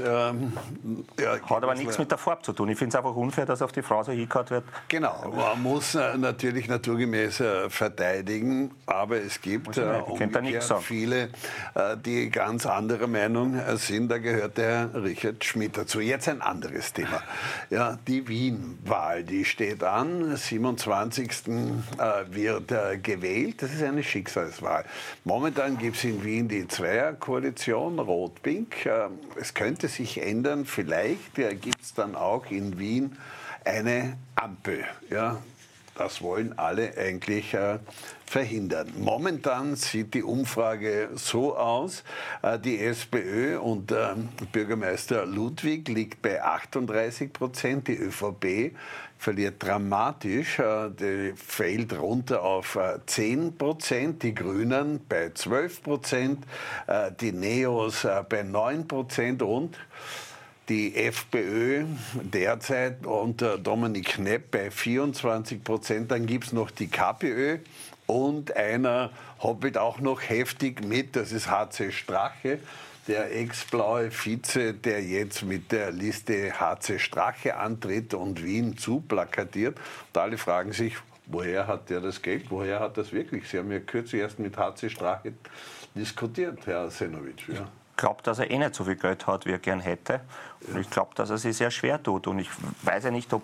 hat aber nichts mit der Farbe zu tun. Ich finde es einfach unfair, dass auf die Frau so hingehauen wird. Genau, man muss natürlich naturgemäß verteidigen, aber es gibt umgekehrt viele, die ganz anderer Meinung sind. Da gehört der Herr Richard Schmidt dazu. Jetzt ein anderes Thema. Ja, die Wien-Wahl, die steht an. 27. wird gewählt. Das ist eine Schicksalswahl. Momentan gibt es in Wien die Zweierkoalition, Rot-Pink. Es könnte sich ändern. Vielleicht gibt es dann auch in Wien eine Ampel. Ja, das wollen alle eigentlich verhindern. Momentan sieht die Umfrage so aus, die SPÖ und Bürgermeister Ludwig liegt bei 38%, die ÖVP verliert dramatisch, die fällt runter auf 10%, die Grünen bei 12%, die Neos bei 9% und die FPÖ derzeit unter Dominik Knepp bei 24%. Dann gibt es noch die KPÖ und einer hoppelt auch noch heftig mit, das ist HC Strache, der ex-blaue Vize, der jetzt mit der Liste HC Strache antritt und Wien zuplakatiert. Und alle fragen sich, woher hat der das Geld, woher hat das wirklich? Sie haben ja kürzlich erst mit HC Strache diskutiert, Herr Arsenovic. Ja. Ich glaube, dass er nicht so viel Geld hat, wie er gern hätte. Und ich glaube, dass er sich sehr schwer tut. Und ich weiß ja nicht,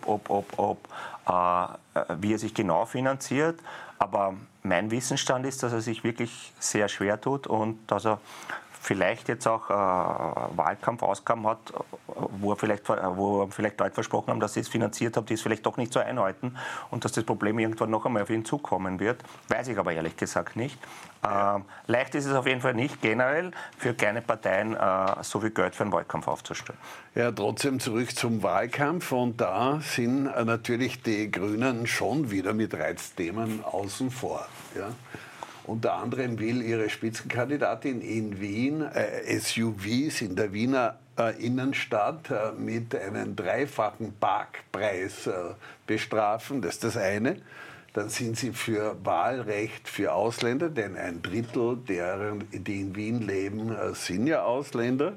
wie er sich genau finanziert. Aber mein Wissensstand ist, dass er sich wirklich sehr schwer tut und dass er vielleicht jetzt auch Wahlkampfausgaben hat, wo er vielleicht Leute versprochen haben, dass sie es finanziert haben, die es vielleicht doch nicht so einhalten und dass das Problem irgendwann noch einmal auf ihn zukommen wird. Weiß ich aber ehrlich gesagt nicht. Leicht ist es auf jeden Fall nicht, generell für kleine Parteien so viel Geld für einen Wahlkampf aufzustellen. Ja, trotzdem zurück zum Wahlkampf und da sind natürlich die Grünen schon wieder mit Reizthemen außen vor. Ja. Unter anderem will ihre Spitzenkandidatin in Wien SUVs in der Wiener Innenstadt mit einem dreifachen Parkpreis bestrafen. Das ist das eine. Dann sind sie für Wahlrecht für Ausländer, denn ein Drittel derer, die in Wien leben, sind ja Ausländer.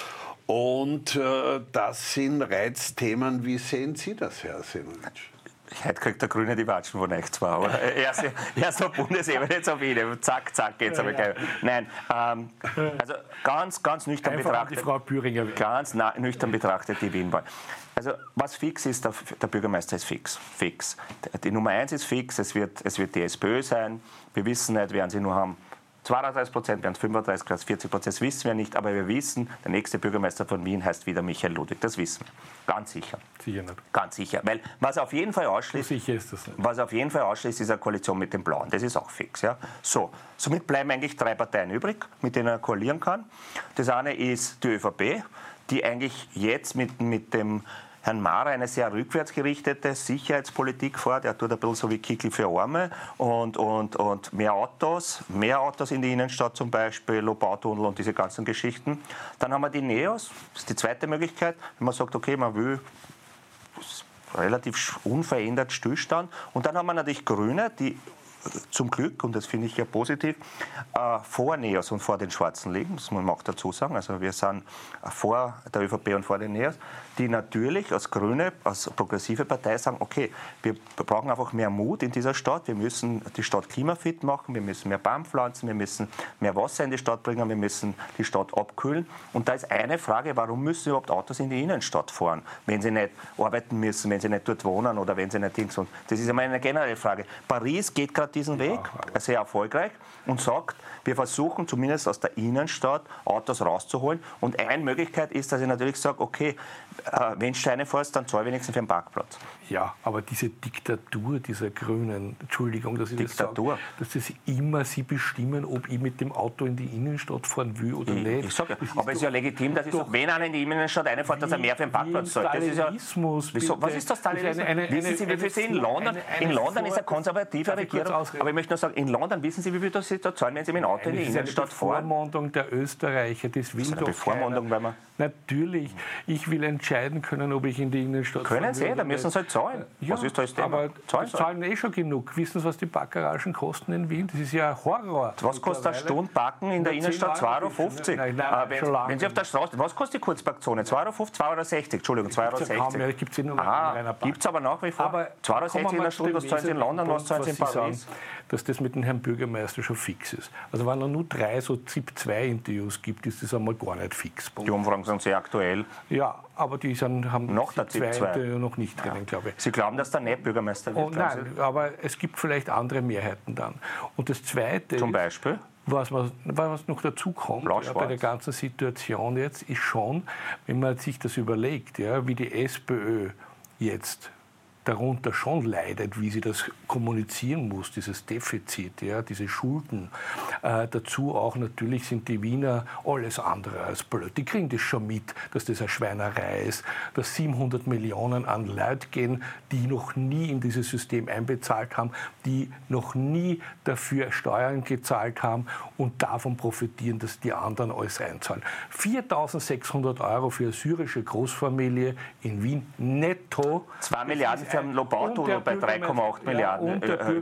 Und das sind Reizthemen. Wie sehen Sie das, Herr Arsenovic? Heute kriegt der Grüne die Watschen von euch zwar, aber erst auf Bundesebene, jetzt auf Ihnen. Zack, zack, geht's aber gleich. Nein, also ganz nüchtern betrachtet. Die Frau Büringer. Ganz nüchtern betrachtet die Wienwahl. Also was fix ist, der Bürgermeister ist fix. Die Nummer 1 ist fix, es wird die SPÖ sein. Wir wissen nicht, werden sie nur haben. 32%, werden es 35%, 40%, das wissen wir nicht, aber wir wissen, der nächste Bürgermeister von Wien heißt wieder Michael Ludwig, das wissen wir. Ganz sicher. Sicher nicht. Ganz sicher, weil was auf jeden Fall ausschließt, so sicher ist das nicht. Was auf jeden Fall ausschließt, ist eine Koalition mit den Blauen, das ist auch fix. Ja? So, somit bleiben eigentlich 3 Parteien übrig, mit denen er koalieren kann. Das eine ist die ÖVP, die eigentlich jetzt mit dem Herrn Mara eine sehr rückwärtsgerichtete Sicherheitspolitik vor. Der tut ein bisschen so wie Kickl für Arme und mehr Autos in die Innenstadt zum Beispiel, Lobautunnel und diese ganzen Geschichten. Dann haben wir die Neos, das ist die zweite Möglichkeit, wenn man sagt, okay, man will relativ unverändert Stillstand. Und dann haben wir natürlich Grüne, die zum Glück, und das finde ich ja positiv, vor Neos und vor den Schwarzen liegen, das muss man auch dazu sagen. Also wir sind vor der ÖVP und vor den Neos, die natürlich als Grüne, als progressive Partei sagen, okay, wir brauchen einfach mehr Mut in dieser Stadt, wir müssen die Stadt klimafit machen, wir müssen mehr Baum pflanzen, wir müssen mehr Wasser in die Stadt bringen, wir müssen die Stadt abkühlen. Und da ist eine Frage, warum müssen überhaupt Autos in die Innenstadt fahren, wenn sie nicht arbeiten müssen, wenn sie nicht dort wohnen oder wenn sie nicht Dings. Und das ist einmal eine generelle Frage. Paris geht gerade diesen Weg, sehr erfolgreich, und sagt, wir versuchen zumindest aus der Innenstadt Autos rauszuholen. Und eine Möglichkeit ist, dass ich natürlich sage, okay, wenn Steine fährst, dann zahl wenigstens für den Parkplatz. Ja, aber diese Diktatur dieser Grünen, Entschuldigung, dass ich das sage, dass das immer sie bestimmen, ob ich mit dem Auto in die Innenstadt fahren will oder nicht. Ich sage ja, aber es ist ja legitim, dass ich sage, wenn einer in die Innenstadt reinfährt, dass er mehr für den Parkplatz zahlt. Das ist ja, wieso, was ist das Stalinismus? Wissen Sie, wie viel Sie in London? In London ist eine konservative Regierung. ausreden. Aber ich möchte nur sagen, in London, wissen Sie, wie viel das da zahlen, wenn Sie mit dem Auto in die Innenstadt fahren? Das ist eine Bevormundung der Österreicher. Das will doch Bevormundung, weil man... Natürlich. Ich will entscheiden können, ob ich in die Innenstadt können Sie, da müssen Sie halt zahlen. Ja, was ist das Thema? aber die zahlen eh schon genug. Wissen Sie, was die Backgaragen kosten in Wien? Das ist ja ein Horror. Was kostet eine Stunde Parken in der Innenstadt? 2,50 €. Nein, wenn Sie auf der Straße... Was kostet die Kurzparkzone? 2,50 €, 2,60 €? Entschuldigung, 2,60 €. Gibt es nur einer gibt es aber nach wie vor. Aber 2,60 € in der Stunde, was zahlen Sie in London, was zahlen Sie in Paris? Dass das mit dem Herrn Bürgermeister schon fix ist. Also wenn er nur 3 so ZIP-2-Interviews gibt, ist das einmal gar nicht fix. Die Umfragen sind sehr aktuell. Ja, aber die haben noch der ZIP-2 noch nicht drinnen, glaube ich. Sie glauben, dass der nicht Bürgermeister wird? Nein, aber es gibt vielleicht andere Mehrheiten dann. Und das Zweite Zum Beispiel? Was noch dazu kommt bei der ganzen Situation jetzt, ist schon, wenn man sich das überlegt, ja, wie die SPÖ jetzt darunter schon leidet, wie sie das kommunizieren muss, dieses Defizit, ja, diese Schulden. Dazu auch natürlich sind die Wiener alles andere als blöd. Die kriegen das schon mit, dass das eine Schweinerei ist, dass 700 Millionen an Leute gehen, die noch nie in dieses System einbezahlt haben, die noch nie dafür Steuern gezahlt haben und davon profitieren, dass die anderen alles reinzahlen. 4.600 € für eine syrische Großfamilie in Wien netto. 2 Milliarden für einen Lobautunnel bei 3,8 Milliarden.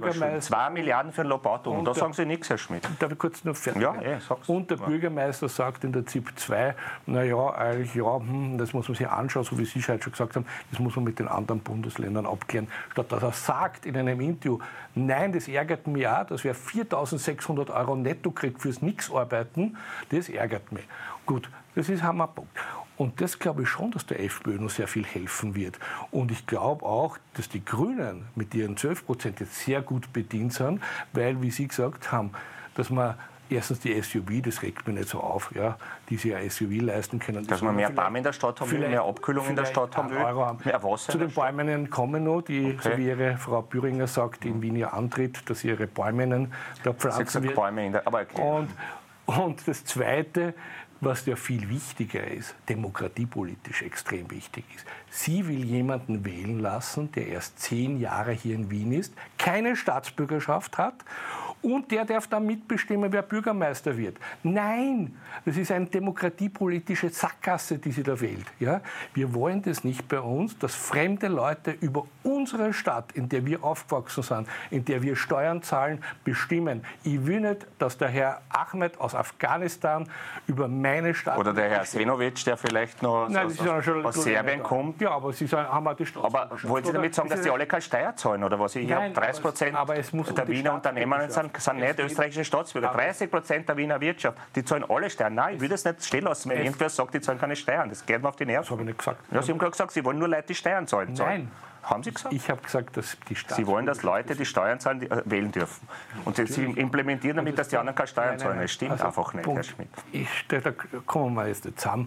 2 Milliarden für einen Lobautunnel. Da sagen Sie nichts, Herr Schmidt. Darf ich kurz noch fertig? Ja, sag's. Und der Bürgermeister sagt in der ZIP 2, naja, eigentlich, ja, das muss man sich anschauen, so wie Sie schon gesagt haben, das muss man mit den anderen Bundesländern abklären. Statt dass er sagt in einem Interview, nein, das ärgert mich auch, dass wer 4.600 € netto kriegt fürs Nix-Arbeiten, das ärgert mich. Gut, das ist Hammerpunkt. Und das glaube ich schon, dass der FPÖ noch sehr viel helfen wird. Und ich glaube auch, dass die Grünen mit ihren 12% jetzt sehr gut bedient sind, weil, wie Sie gesagt haben, dass man erstens die SUV, das regt mir nicht so auf, ja, die sich ein SUV leisten können. Dass wir mehr Bäume in der Stadt haben, mehr Abkühlung in der Stadt haben, mehr Wasser. Zu den Bäumen kommen noch, die, so wie Ihre Frau Büringer sagt, die in Wien ja antritt, dass sie ihre Bäume da pflanzen wird. Bäume in der, aber okay. Und das Zweite, was ja viel wichtiger ist, demokratiepolitisch extrem wichtig ist. Sie will jemanden wählen lassen, der erst 10 Jahre hier in Wien ist, keine Staatsbürgerschaft hat und der darf dann mitbestimmen, wer Bürgermeister wird. Nein, das ist eine demokratiepolitische Sackgasse, die sie da wählt. Ja? Wir wollen das nicht bei uns, dass fremde Leute über unsere Stadt, in der wir aufgewachsen sind, in der wir Steuern zahlen, bestimmen. Ich will nicht, dass der Herr Ahmed aus Afghanistan über meine Stadt... Oder der Herr Senovic, der vielleicht noch aus Serbien kommt. Ja, aber Sie haben auch die Staatsbürgerschaft. Aber wollen Sie damit sagen, dass die alle keine Steuer zahlen? Oder was? Ich habe 30% der Wiener Unternehmen sind nicht österreichische Staatsbürger. 30% der Wiener Wirtschaft, die zahlen alle Steuern. Nein, ich will das nicht stehen lassen, wenn irgendwer sagt, die zahlen keine Steuern. Das geht mir auf die Nerven. Das habe ich nicht gesagt. Ja, Sie haben gerade gesagt, Sie wollen nur Leute, die Steuern zahlen. Nein. Haben Sie gesagt? Ich habe gesagt, dass die Sie wollen, dass Leute, die Steuern zahlen, wählen dürfen. Und Sie implementieren damit, dass die anderen keine Steuern zahlen. Das stimmt einfach nicht, Herr Schmidt. Da kommen wir jetzt zusammen.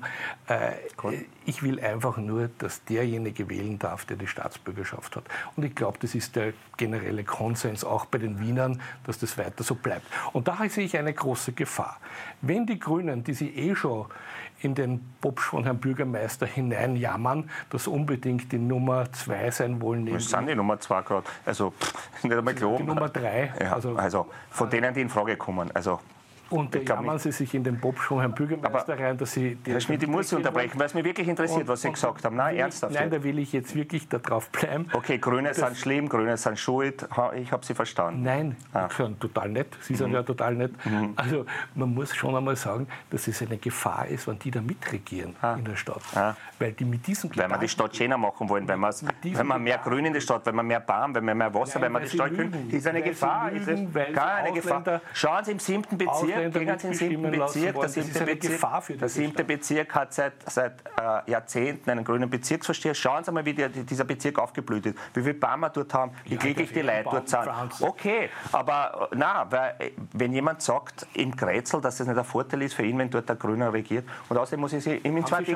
Ich will einfach nur, dass derjenige wählen darf, der die Staatsbürgerschaft hat. Und ich glaube, das ist der generelle Konsens auch bei den Wienern, dass das weiter so bleibt. Und da sehe ich eine große Gefahr. Wenn die Grünen, die sie schon in den Bobsch von Herrn Bürgermeister hineinjammern, dass unbedingt die Nummer 2 sein wollen. Das sind die Nummer 2 gerade. Also, nicht einmal klar. Die Nummer 3. Ja, also von denen, die in Frage kommen. Also, und da jammern Sie sich in den Bobsch von Herrn Bürgermeister rein, dass Sie... Herr Schmidt, ich muss Sie unterbrechen, weil es mich wirklich interessiert, was Sie gesagt haben. Nein, ernsthaft. Nein, da will ich jetzt wirklich darauf bleiben. Okay, Grüne sind schlimm, Grüne sind schuld. Ich habe Sie verstanden. Nein, die sind total nett. Sie sind ja total nett. Also man muss schon einmal sagen, dass es eine Gefahr ist, wenn die da mitregieren in der Stadt. Weil die mit diesem Weil wir die Stadt schöner machen wollen, wenn wir mehr Grün in der Stadt, wenn wir mehr Baum, wenn wir mehr Wasser, wenn wir die Stadt kühlen. Das ist eine Gefahr. Keine Gefahr. Schauen Sie im 7. Bezirk. Gehen Sie in den 7. Bezirk. Der 7. Bezirk hat seit Jahrzehnten einen grünen Bezirksvorsteher. Schauen Sie mal, wie dieser Bezirk aufgeblüht ist. Wie viele Bäume dort haben, wie glücklich die Leute dort sind. Okay, aber weil, wenn jemand sagt in Grätzl, dass das nicht ein Vorteil ist für ihn, wenn dort der Grüne regiert. Und außerdem muss ich Sie in zwei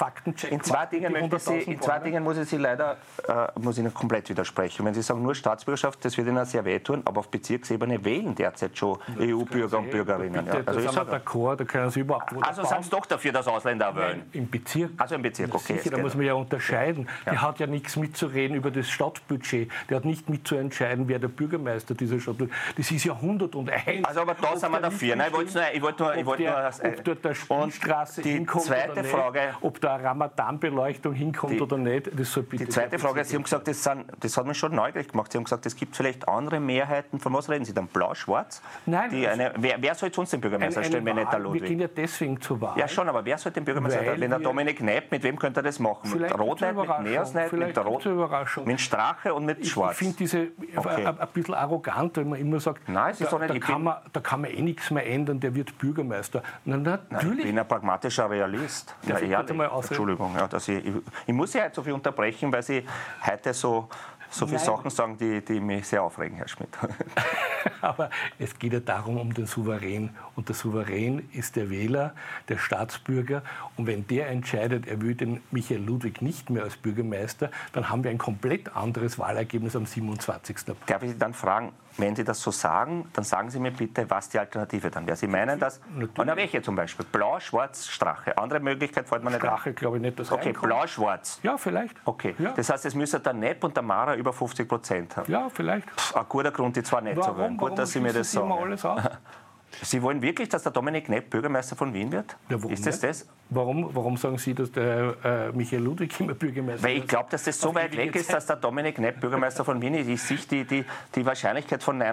Dingen muss ich Sie leider Ihnen komplett widersprechen. Wenn Sie sagen, nur Staatsbürgerschaft, das wird Ihnen sehr wehtun, aber auf Bezirksebene wählen derzeit schon EU-Bürger und Bürgerinnen. bringen. Bitte, Ja. da sind wir d'accord, da können Sie überhaupt... Also sind Sie doch dafür, dass Ausländer wählen? Nein, im Bezirk. Also im Bezirk, okay. Sicher, da muss man ja unterscheiden. Der hat ja nichts mitzureden über das Stadtbudget. Der hat nicht mitzuentscheiden, wer der Bürgermeister dieser Stadt ist. Das ist ja 101. Also aber da sind wir dafür. Nein, ich wollte nur... Ob dort der Spielstraße hinkommt zweite oder nicht, Frage, ob da eine Ramadan-Beleuchtung hinkommt oder nicht, das soll bitte... Die zweite Frage, Sie haben gesagt, das hat mich schon neugierig gemacht. Sie haben gesagt, es gibt vielleicht andere Mehrheiten. Von was reden Sie dann? Blau-Schwarz? Nein. Wer soll sonst den Bürgermeister stellen, wenn nicht der Ludwig? Wir gehen ja deswegen zur Wahl. Ja schon, aber wer soll den Bürgermeister stellen? Wenn der Dominik Kneip, mit wem könnte er das machen? Mit Rotneid, mit Neosneid, mit der Rot, mit Strache und mit Schwarz? Ich finde diese ein bisschen arrogant, wenn man immer sagt, nein, es ist doch nicht, da kann man eh nichts mehr ändern, der wird Bürgermeister. Na, natürlich. Nein, ich bin ein pragmatischer Realist. Ja, Entschuldigung, ja, ich muss Sie heute so viel unterbrechen, weil Sie heute so viele Sachen sagen, die mich sehr aufregen, Herr Schmidt. Aber es geht ja darum, um den Souverän. Und der Souverän ist der Wähler, der Staatsbürger. Und wenn der entscheidet, er will den Michael Ludwig nicht mehr als Bürgermeister, dann haben wir ein komplett anderes Wahlergebnis am 27. April. Darf ich Sie dann fragen, wenn Sie das so sagen, dann sagen Sie mir bitte, was die Alternative dann wäre. Sie meinen das? Na, welche zum Beispiel? Blau, Schwarz, Strache. Andere Möglichkeit fällt mir nicht Strache, an. Glaube ich nicht, dass okay, Blau, Schwarz. Ja, vielleicht. Okay, ja. Das heißt, es müsste der Nepp und der Mara über 50% haben. Ja, vielleicht. Ein guter Grund, die zwar nicht zu wählen. Gut, dass Sie mir das sagen. Alles aus? Sie wollen wirklich, dass der Dominik Kneip Bürgermeister von Wien wird? Ja, ist das? Warum sagen Sie, dass der Michael Ludwig immer Bürgermeister Weil ich glaube, dass das so weit weg ist, dass der Dominik Kneip Bürgermeister von Wien ist. Ich sehe die Wahrscheinlichkeit von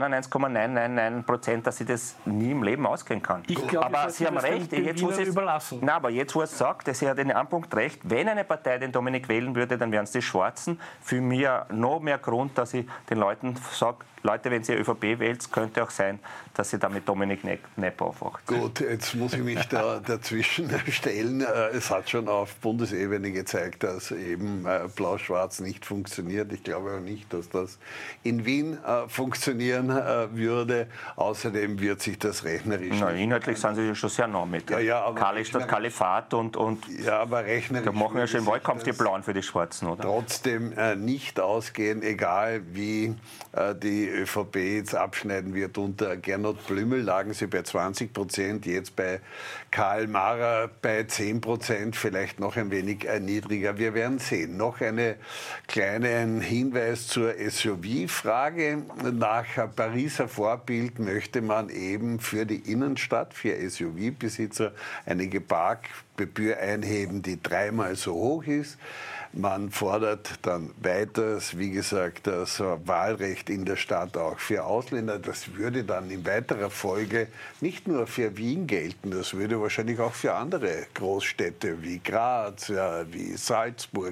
99,999%, dass sie das nie im Leben ausgehen kann. Ich glaube, aber Sie haben recht. Jetzt muss überlassen. Nein, aber jetzt, wo er sagt, dass er hat in einem Punkt recht, wenn eine Partei den Dominik wählen würde, dann wären es die Schwarzen. Für mich noch mehr Grund, dass ich den Leuten sage, Leute, wenn Sie ÖVP wählt, könnte auch sein, dass Sie damit Dominik Kneip aufwacht. Gut, jetzt muss ich mich da dazwischen stellen. Es hat schon auf Bundesebene gezeigt, dass eben Blau-Schwarz nicht funktioniert. Ich glaube auch nicht, dass das in Wien funktionieren würde. Außerdem wird sich das rechnerisch... Na, inhaltlich sind Sie schon sehr nah mit. Ja, Kali statt Kalifat und ja, aber rechnerisch... Da machen ja schon im Wahlkampf die Blauen für die Schwarzen, oder? Trotzdem nicht ausgehen, egal wie die ÖVP jetzt abschneiden wird. Unter Gernot Blümel lagen sie bei 20%, jetzt bei Karl Mara bei 10%, vielleicht noch ein wenig niedriger. Wir werden sehen. Noch einen kleinen Hinweis zur SUV-Frage. Nach Pariser Vorbild möchte man eben für die Innenstadt, für SUV-Besitzer, eine Parkgebühr einheben, die 3-mal so hoch ist. Man fordert dann weiters, wie gesagt, das Wahlrecht in der Stadt auch für Ausländer. Das würde dann in weiterer Folge nicht nur für Wien gelten, das würde wahrscheinlich auch für andere Großstädte wie Graz, wie Salzburg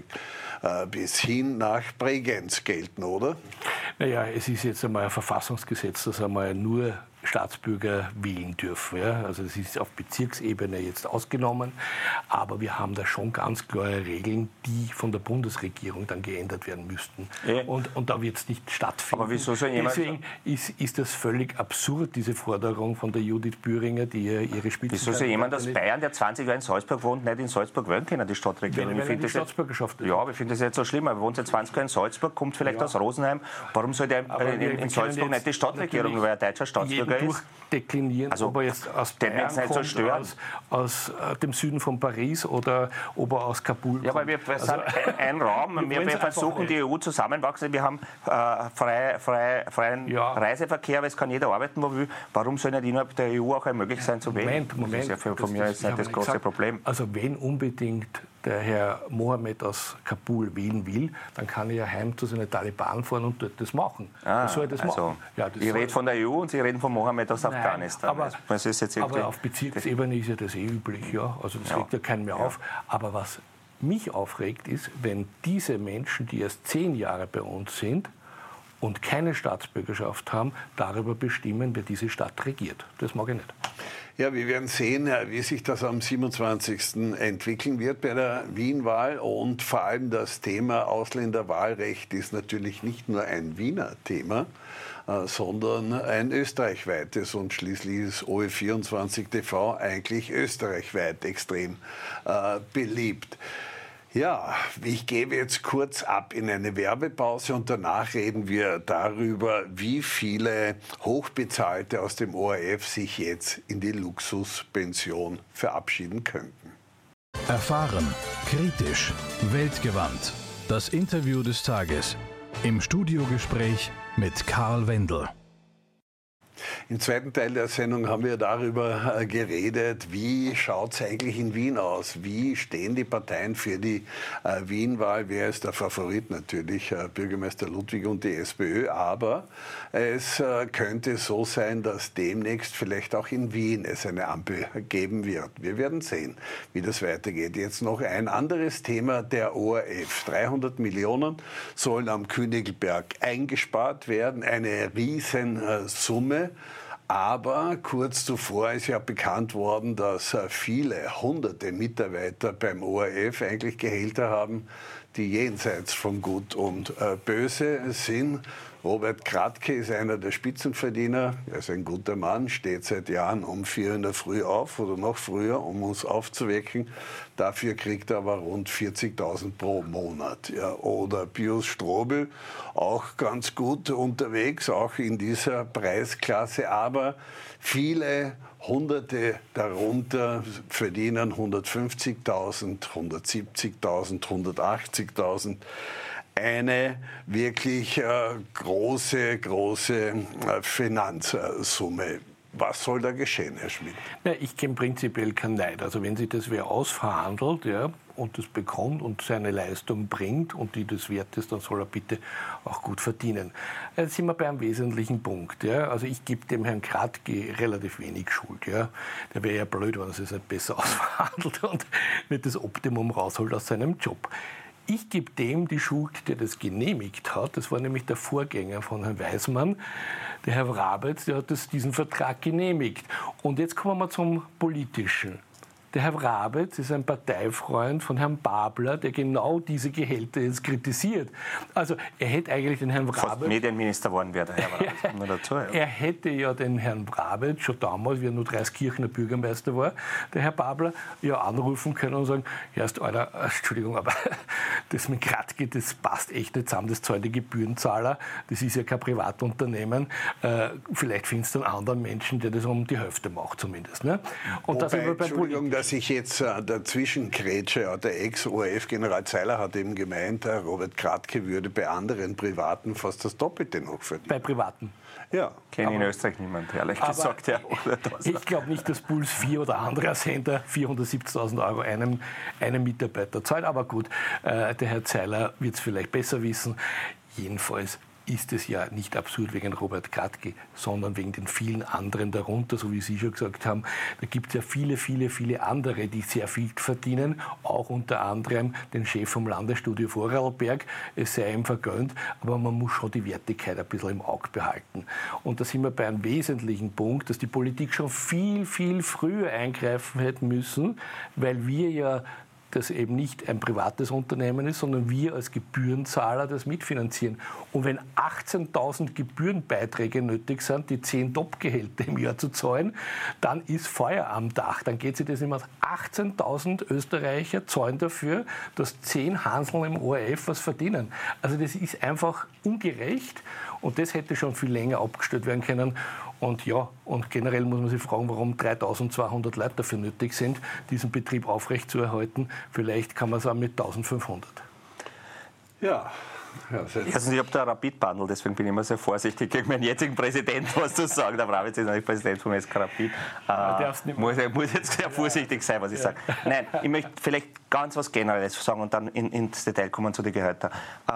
bis hin nach Bregenz gelten, oder? Naja, es ist jetzt einmal ein Verfassungsgesetz, das einmal nur Staatsbürger wählen dürfen. Ja? Also das ist auf Bezirksebene jetzt ausgenommen, aber wir haben da schon ganz klare Regeln, die von der Bundesregierung dann geändert werden müssten. Und da wird es nicht stattfinden. Aber wieso soll Deswegen ist das völlig absurd, diese Forderung von der Judith Büringer, die ihre Spitzenkandidatin... Wieso soll jemand aus Bayern, der 20 Jahre in Salzburg wohnt, nicht in Salzburg wählen können, die Stadtregierung? Wenn er die Staatsbürgerschaft ist. Ja, aber ich finde das nicht so schlimm. Er wohnt seit 20 Jahren in Salzburg, kommt vielleicht aus Rosenheim. Warum soll der in Salzburg nicht die Stadtregierung, weil er deutscher Staatsbürger ist? Durchdeklinieren, also, ob er jetzt aus Bayern kommt, so aus dem Süden von Paris oder ob er aus Kabul kommt. Ja, weil wir sind ein Raum, wir versuchen die EU zusammenwachsen, wir haben freien Reiseverkehr, aber es kann jeder arbeiten, wo will. Warum soll nicht innerhalb der EU auch möglich sein zu wählen? Moment. Das ist ja von mir jetzt nicht das große Problem. Also wenn unbedingt der Herr Mohammed aus Kabul wählen will, dann kann er ja heim zu seinen Taliban fahren und dort das machen. Soll er das machen? Ja, ich rede von der EU und Sie reden von Mohammed aus Afghanistan. Aber auf Bezirksebene ist ja das üblich. Ja? Also das regt ja keinen mehr auf. Aber was mich aufregt, ist, wenn diese Menschen, die erst 10 Jahre bei uns sind und keine Staatsbürgerschaft haben, darüber bestimmen, wer diese Stadt regiert. Das mag ich nicht. Ja, wir werden sehen, wie sich das am 27. entwickeln wird bei der Wien-Wahl. Und vor allem das Thema Ausländerwahlrecht ist natürlich nicht nur ein Wiener Thema, sondern ein österreichweites. Und schließlich ist OE24 TV eigentlich österreichweit extrem beliebt. Ja, ich gebe jetzt kurz ab in eine Werbepause und danach reden wir darüber, wie viele Hochbezahlte aus dem ORF sich jetzt in die Luxuspension verabschieden könnten. Erfahren, kritisch, weltgewandt. Das Interview des Tages. Im Studiogespräch mit Karl Wendel. Im zweiten Teil der Sendung haben wir darüber geredet, wie schaut es eigentlich in Wien aus? Wie stehen die Parteien für die Wien-Wahl? Wer ist der Favorit? Natürlich Bürgermeister Ludwig und die SPÖ. Aber es könnte so sein, dass demnächst vielleicht auch in Wien es eine Ampel geben wird. Wir werden sehen, wie das weitergeht. Jetzt noch ein anderes Thema, der ORF. 300 Millionen sollen am Königelberg eingespart werden. Eine Riesensumme. Aber kurz zuvor ist ja bekannt worden, dass viele hunderte Mitarbeiter beim ORF eigentlich Gehälter haben, die jenseits von Gut und Böse sind. Robert Kratke ist einer der Spitzenverdiener. Er ist ein guter Mann, steht seit Jahren um 4 in der Früh auf oder noch früher, um uns aufzuwecken. Dafür kriegt er aber rund 40.000 pro Monat. Ja, oder Pius Strobel, auch ganz gut unterwegs, auch in dieser Preisklasse. Aber viele Hunderte darunter verdienen 150.000, 170.000, 180.000. Eine wirklich große Finanzsumme. Was soll da geschehen, Herr Schmidt? Ja, ich kenne prinzipiell keinen Neid. Also wenn sich das wer ausverhandelt, ja, und das bekommt und seine Leistung bringt und die das wert ist, dann soll er bitte auch gut verdienen. Jetzt sind wir bei einem wesentlichen Punkt. Ja. Also ich gebe dem Herrn Kratke relativ wenig Schuld. Ja. Der wäre ja blöd, wenn er es nicht besser ausverhandelt und nicht das Optimum rausholt aus seinem Job. Ich gebe dem die Schuld, der das genehmigt hat. Das war nämlich der Vorgänger von Herrn Weismann, der Herr Wrabetz, der hat diesen Vertrag genehmigt. Und jetzt kommen wir zum Politischen. Der Herr Wrabetz ist ein Parteifreund von Herrn Babler, der genau diese Gehälter jetzt kritisiert. Also er hätte eigentlich den Herrn Wrabetz... Fast Medienminister geworden wäre der Herr Wrabetz. Nur dazu, ja. Er hätte ja den Herrn Wrabetz schon damals, wie er nur Dreiskirchener Bürgermeister war, der Herr Babler, ja anrufen können und sagen, erst Alter, Entschuldigung, aber das mit Kratke, das passt echt nicht zusammen, das zahlen die Gebührenzahler, das ist ja kein Privatunternehmen, vielleicht findest du einen anderen Menschen, der das um die Hälfte macht zumindest. Ne? Und Wobei, Entschuldigung, dass ich jetzt dazwischen grätsche. Der Ex-ORF-General Zeiler hat eben gemeint, Robert Kratke würde bei anderen Privaten fast das Doppelte noch verdienen. Bei Privaten? Ja. Kenne in Österreich niemand, ehrlich gesagt. Ja. Ich glaube nicht, dass Puls 4 oder andere Sender 470.000 Euro einem Mitarbeiter zahlt. Aber gut, der Herr Zeiler wird es vielleicht besser wissen. Jedenfalls ist es ja nicht absurd wegen Robert Kratke, sondern wegen den vielen anderen darunter, so wie Sie schon gesagt haben. Da gibt es ja viele andere, die sehr viel verdienen, auch unter anderem den Chef vom Landesstudio Vorarlberg. Es sei ihm vergönnt, aber man muss schon die Wertigkeit ein bisschen im Auge behalten. Und da sind wir bei einem wesentlichen Punkt, dass die Politik schon viel früher eingreifen hätte müssen, weil wir ja das eben nicht ein privates Unternehmen ist, sondern wir als Gebührenzahler das mitfinanzieren. Und wenn 18.000 Gebührenbeiträge nötig sind, die 10 Top-Gehälter im Jahr zu zahlen, dann ist Feuer am Dach. Dann geht sich das nicht mehr aus. 18.000 Österreicher zahlen dafür, dass 10 Hanseln im ORF was verdienen. Also das ist einfach ungerecht und das hätte schon viel länger abgestellt werden können. Und ja, und generell muss man sich fragen, warum 3.200 Leute dafür nötig sind, diesen Betrieb aufrechtzuerhalten. Vielleicht kann man es auch mit 1.500. Ja. Also ich habe da ein Rapid-Bundle, deswegen bin ich immer sehr vorsichtig gegen meinen jetzigen Präsidenten, was zu sagen. Der Wrabetz ist nicht Präsident vom SK Rapid. Muss jetzt sehr vorsichtig sein, was ich sage. Nein, ich möchte vielleicht ganz was Generelles sagen und dann ins Detail kommen zu den Gehältern.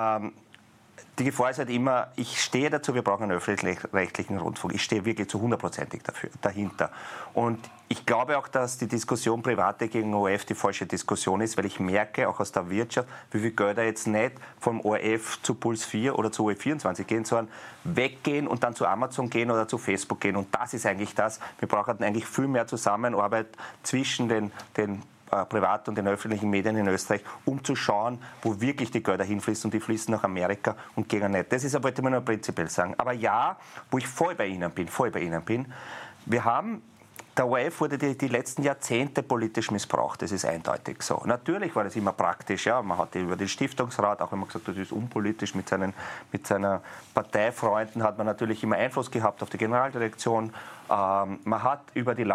Die Gefahr ist halt immer, ich stehe dazu, wir brauchen einen öffentlich-rechtlichen Rundfunk. Ich stehe wirklich zu 100%ig dahinter. Und ich glaube auch, dass die Diskussion Private gegen ORF die falsche Diskussion ist, weil ich merke, auch aus der Wirtschaft, wie viel Gelder jetzt nicht vom ORF zu Puls 4 oder zu ORF24 gehen, sondern weggehen und dann zu Amazon gehen oder zu Facebook gehen. Und das ist eigentlich das. Wir brauchen eigentlich viel mehr Zusammenarbeit zwischen den Privat- und den öffentlichen Medien in Österreich, um zu schauen, wo wirklich die Gelder hinfließen und die fließen nach Amerika und gehen nicht. Das ist aber, wollte ich nur prinzipiell sagen. Aber ja, wo ich voll bei Ihnen bin, wir haben der ORF wurde die letzten Jahrzehnte politisch missbraucht, das ist eindeutig so. Natürlich war das immer praktisch, ja, man hatte über den Stiftungsrat, auch wenn man gesagt hat, das ist unpolitisch, mit seinen Parteifreunden hat man natürlich immer Einfluss gehabt auf die Generaldirektion. Man hat über die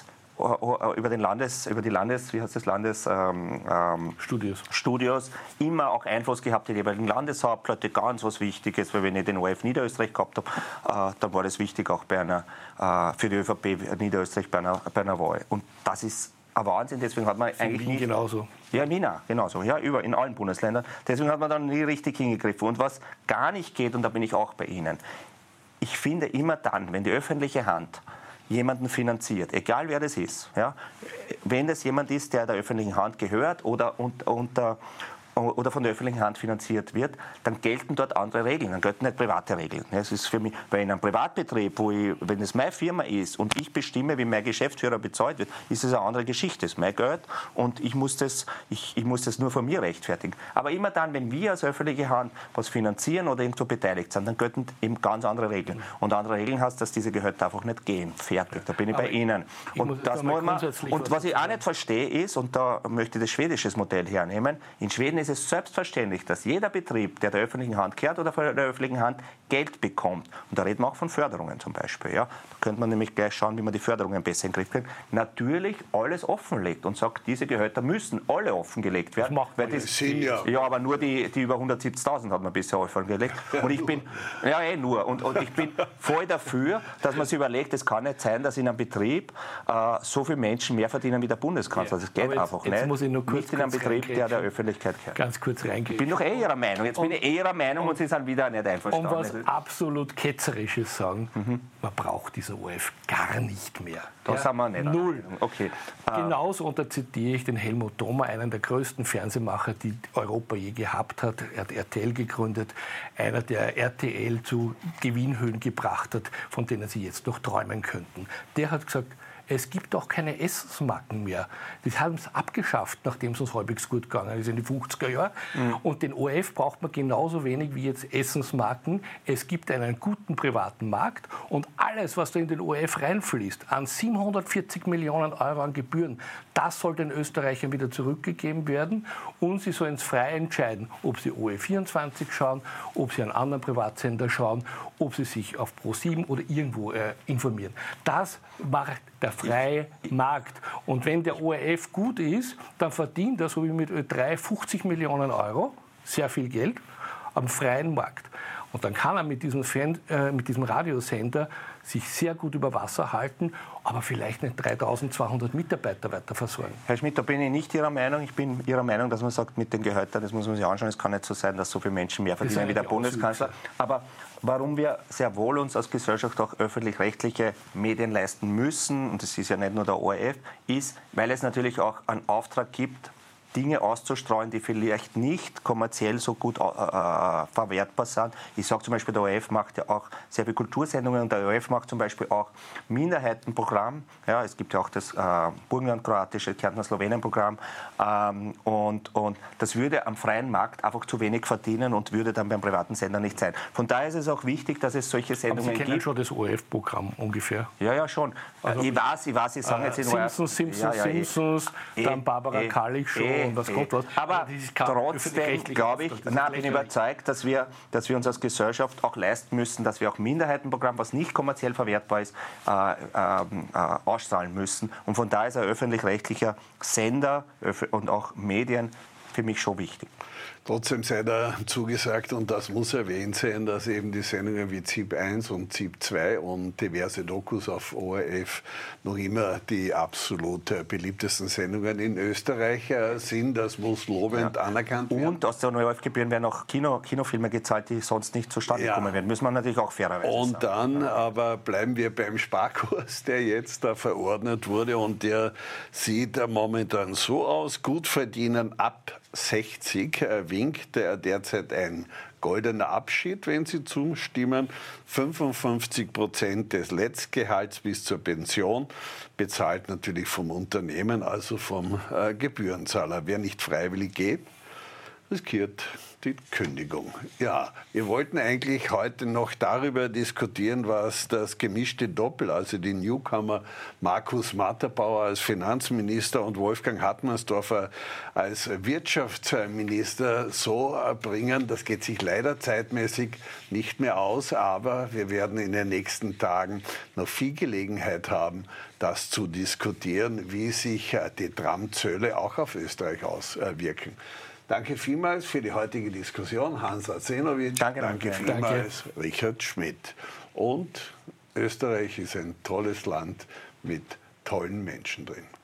Studios immer auch Einfluss gehabt, die jeweiligen Landeshauptleute, ganz was Wichtiges, weil wenn ich den ORF Niederösterreich gehabt habe, dann war das wichtig auch für die ÖVP Niederösterreich bei einer Wahl. Und das ist ein Wahnsinn, deswegen hat man eigentlich nie... genauso. Ja, in Wien auch, genauso, ja, in allen Bundesländern. Deswegen hat man dann nie richtig hingegriffen. Und was gar nicht geht, und da bin ich auch bei Ihnen, ich finde immer dann, wenn die öffentliche Hand jemanden finanziert, egal wer das ist, ja, wenn das jemand ist, der öffentlichen Hand gehört oder von der öffentlichen Hand finanziert wird, dann gelten dort andere Regeln, dann gelten nicht private Regeln. Es ist für mich, weil in einem Privatbetrieb, wenn es meine Firma ist und ich bestimme, wie mein Geschäftsführer bezahlt wird, ist es eine andere Geschichte. Es ist mein Geld und ich muss das nur von mir rechtfertigen. Aber immer dann, wenn wir als öffentliche Hand was finanzieren oder irgendwo beteiligt sind, dann gelten eben ganz andere Regeln. Und andere Regeln heißt, dass diese Gehälter einfach nicht gehen. Fertig, da bin ich bei Ihnen. Und was ich auch nicht verstehe ist, und da möchte ich das schwedische Modell hernehmen, in Schweden ist es selbstverständlich, dass jeder Betrieb, der öffentlichen Hand gehört oder von der öffentlichen Hand Geld bekommt, und da reden wir auch von Förderungen zum Beispiel, ja, da könnte man nämlich gleich schauen, wie man die Förderungen besser in den Griff kriegt, natürlich alles offenlegt und sagt, diese Gehälter müssen alle offengelegt werden. Ja, aber nur die über 170.000 hat man bisher offengelegt. Und ich bin, und ich bin voll dafür, dass man sich überlegt, es kann nicht sein, dass in einem Betrieb so viele Menschen mehr verdienen wie der Bundeskanzler. Das geht einfach nicht. Muss ich nur kurz nicht in einem Betrieb, der Öffentlichkeit gehört. Ganz kurz reingehen. Ich bin doch Ihrer Meinung. Jetzt bin ich Ihrer Meinung und Sie sind wieder nicht einverstanden. Und was absolut Ketzerisches sagen, man braucht dieser ORF gar nicht mehr. Da sind wir nicht. Null. Okay. Genauso, und da zitiere ich den Helmut Thoma, einen der größten Fernsehmacher, die Europa je gehabt hat. Er hat RTL gegründet, einer, der RTL zu Gewinnhöhen gebracht hat, von denen Sie jetzt noch träumen könnten. Der hat gesagt, es gibt auch keine Essensmarken mehr. Das haben sie abgeschafft, nachdem es uns halbwegs gut gegangen ist in die 50er Jahre. Und den ORF braucht man genauso wenig wie jetzt Essensmarken. Es gibt einen guten privaten Markt und alles, was da in den ORF reinfließt, an 740 Millionen Euro an Gebühren, das soll den Österreichern wieder zurückgegeben werden. Und sie sollen es frei entscheiden, ob sie OE24 schauen, ob sie einen anderen Privatsender schauen, ob sie sich auf Pro7 oder irgendwo informieren. Das macht der freie Markt. Und wenn der ORF gut ist, dann verdient er, so wie mit Ö3, 50 Millionen Euro, sehr viel Geld, am freien Markt. Und dann kann er mit diesem Radiosender sich sehr gut über Wasser halten, aber vielleicht nicht 3.200 Mitarbeiter weiter versorgen. Herr Schmidt, da bin ich nicht Ihrer Meinung. Ich bin Ihrer Meinung, dass man sagt, mit den Gehältern, das muss man sich anschauen, es kann nicht so sein, dass so viele Menschen mehr verdienen wie der Bundeskanzler. Aber warum wir sehr wohl uns als Gesellschaft auch öffentlich-rechtliche Medien leisten müssen, und das ist ja nicht nur der ORF, ist, weil es natürlich auch einen Auftrag gibt, Dinge auszustreuen, die vielleicht nicht kommerziell so gut verwertbar sind. Ich sage zum Beispiel, der ORF macht ja auch sehr viele Kultursendungen und der ORF macht zum Beispiel auch Minderheitenprogramm. Ja, es gibt ja auch das Burgenland-kroatische, Kärntner-Slowenen-Programm und das würde am freien Markt einfach zu wenig verdienen und würde dann beim privaten Sender nicht sein. Von daher ist es auch wichtig, dass es solche Sendungen gibt. Sie kennen schon das ORF-Programm ungefähr? Ja, schon. Also, ich weiß, Sie sagen jetzt in Simpsons, dann Barbara Kallich schon. Und was kommt was. Aber trotzdem, glaube ich, bin überzeugt, dass wir uns als Gesellschaft auch leisten müssen, dass wir auch Minderheitenprogramm, was nicht kommerziell verwertbar ist, ausstrahlen müssen. Und von daher ist ein öffentlich-rechtlicher Sender und auch Medien für mich schon wichtig. Trotzdem sei da zugesagt, und das muss erwähnt sein, dass eben die Sendungen wie ZIP 1 und ZIP 2 und diverse Dokus auf ORF noch immer die absolut beliebtesten Sendungen in Österreich sind. Das muss lobend anerkannt werden. Und aus den ORF-Gebühren werden auch Kinofilme gezahlt, die sonst nicht zustande kommen werden. Müssen wir natürlich auch fairerweise sagen. Und dann aber bleiben wir beim Sparkurs, der jetzt da verordnet wurde, und der sieht momentan so aus: gut verdienen ab 60 winkt derzeit ein goldener Abschied, wenn Sie zustimmen. 55% des Letztgehalts bis zur Pension, bezahlt natürlich vom Unternehmen, also vom Gebührenzahler. Wer nicht freiwillig geht, riskiert die Kündigung. Ja, wir wollten eigentlich heute noch darüber diskutieren, was das gemischte Doppel, also die Newcomer Markus Matterbauer als Finanzminister und Wolfgang Hartmannsdorfer als Wirtschaftsminister so bringen. Das geht sich leider zeitmäßig nicht mehr aus, aber wir werden in den nächsten Tagen noch viel Gelegenheit haben, das zu diskutieren, wie sich die Tramzölle auch auf Österreich auswirken. Danke vielmals für die heutige Diskussion, Hans Arsenovic. Danke vielmals, Richard Schmidt. Und Österreich ist ein tolles Land mit tollen Menschen drin.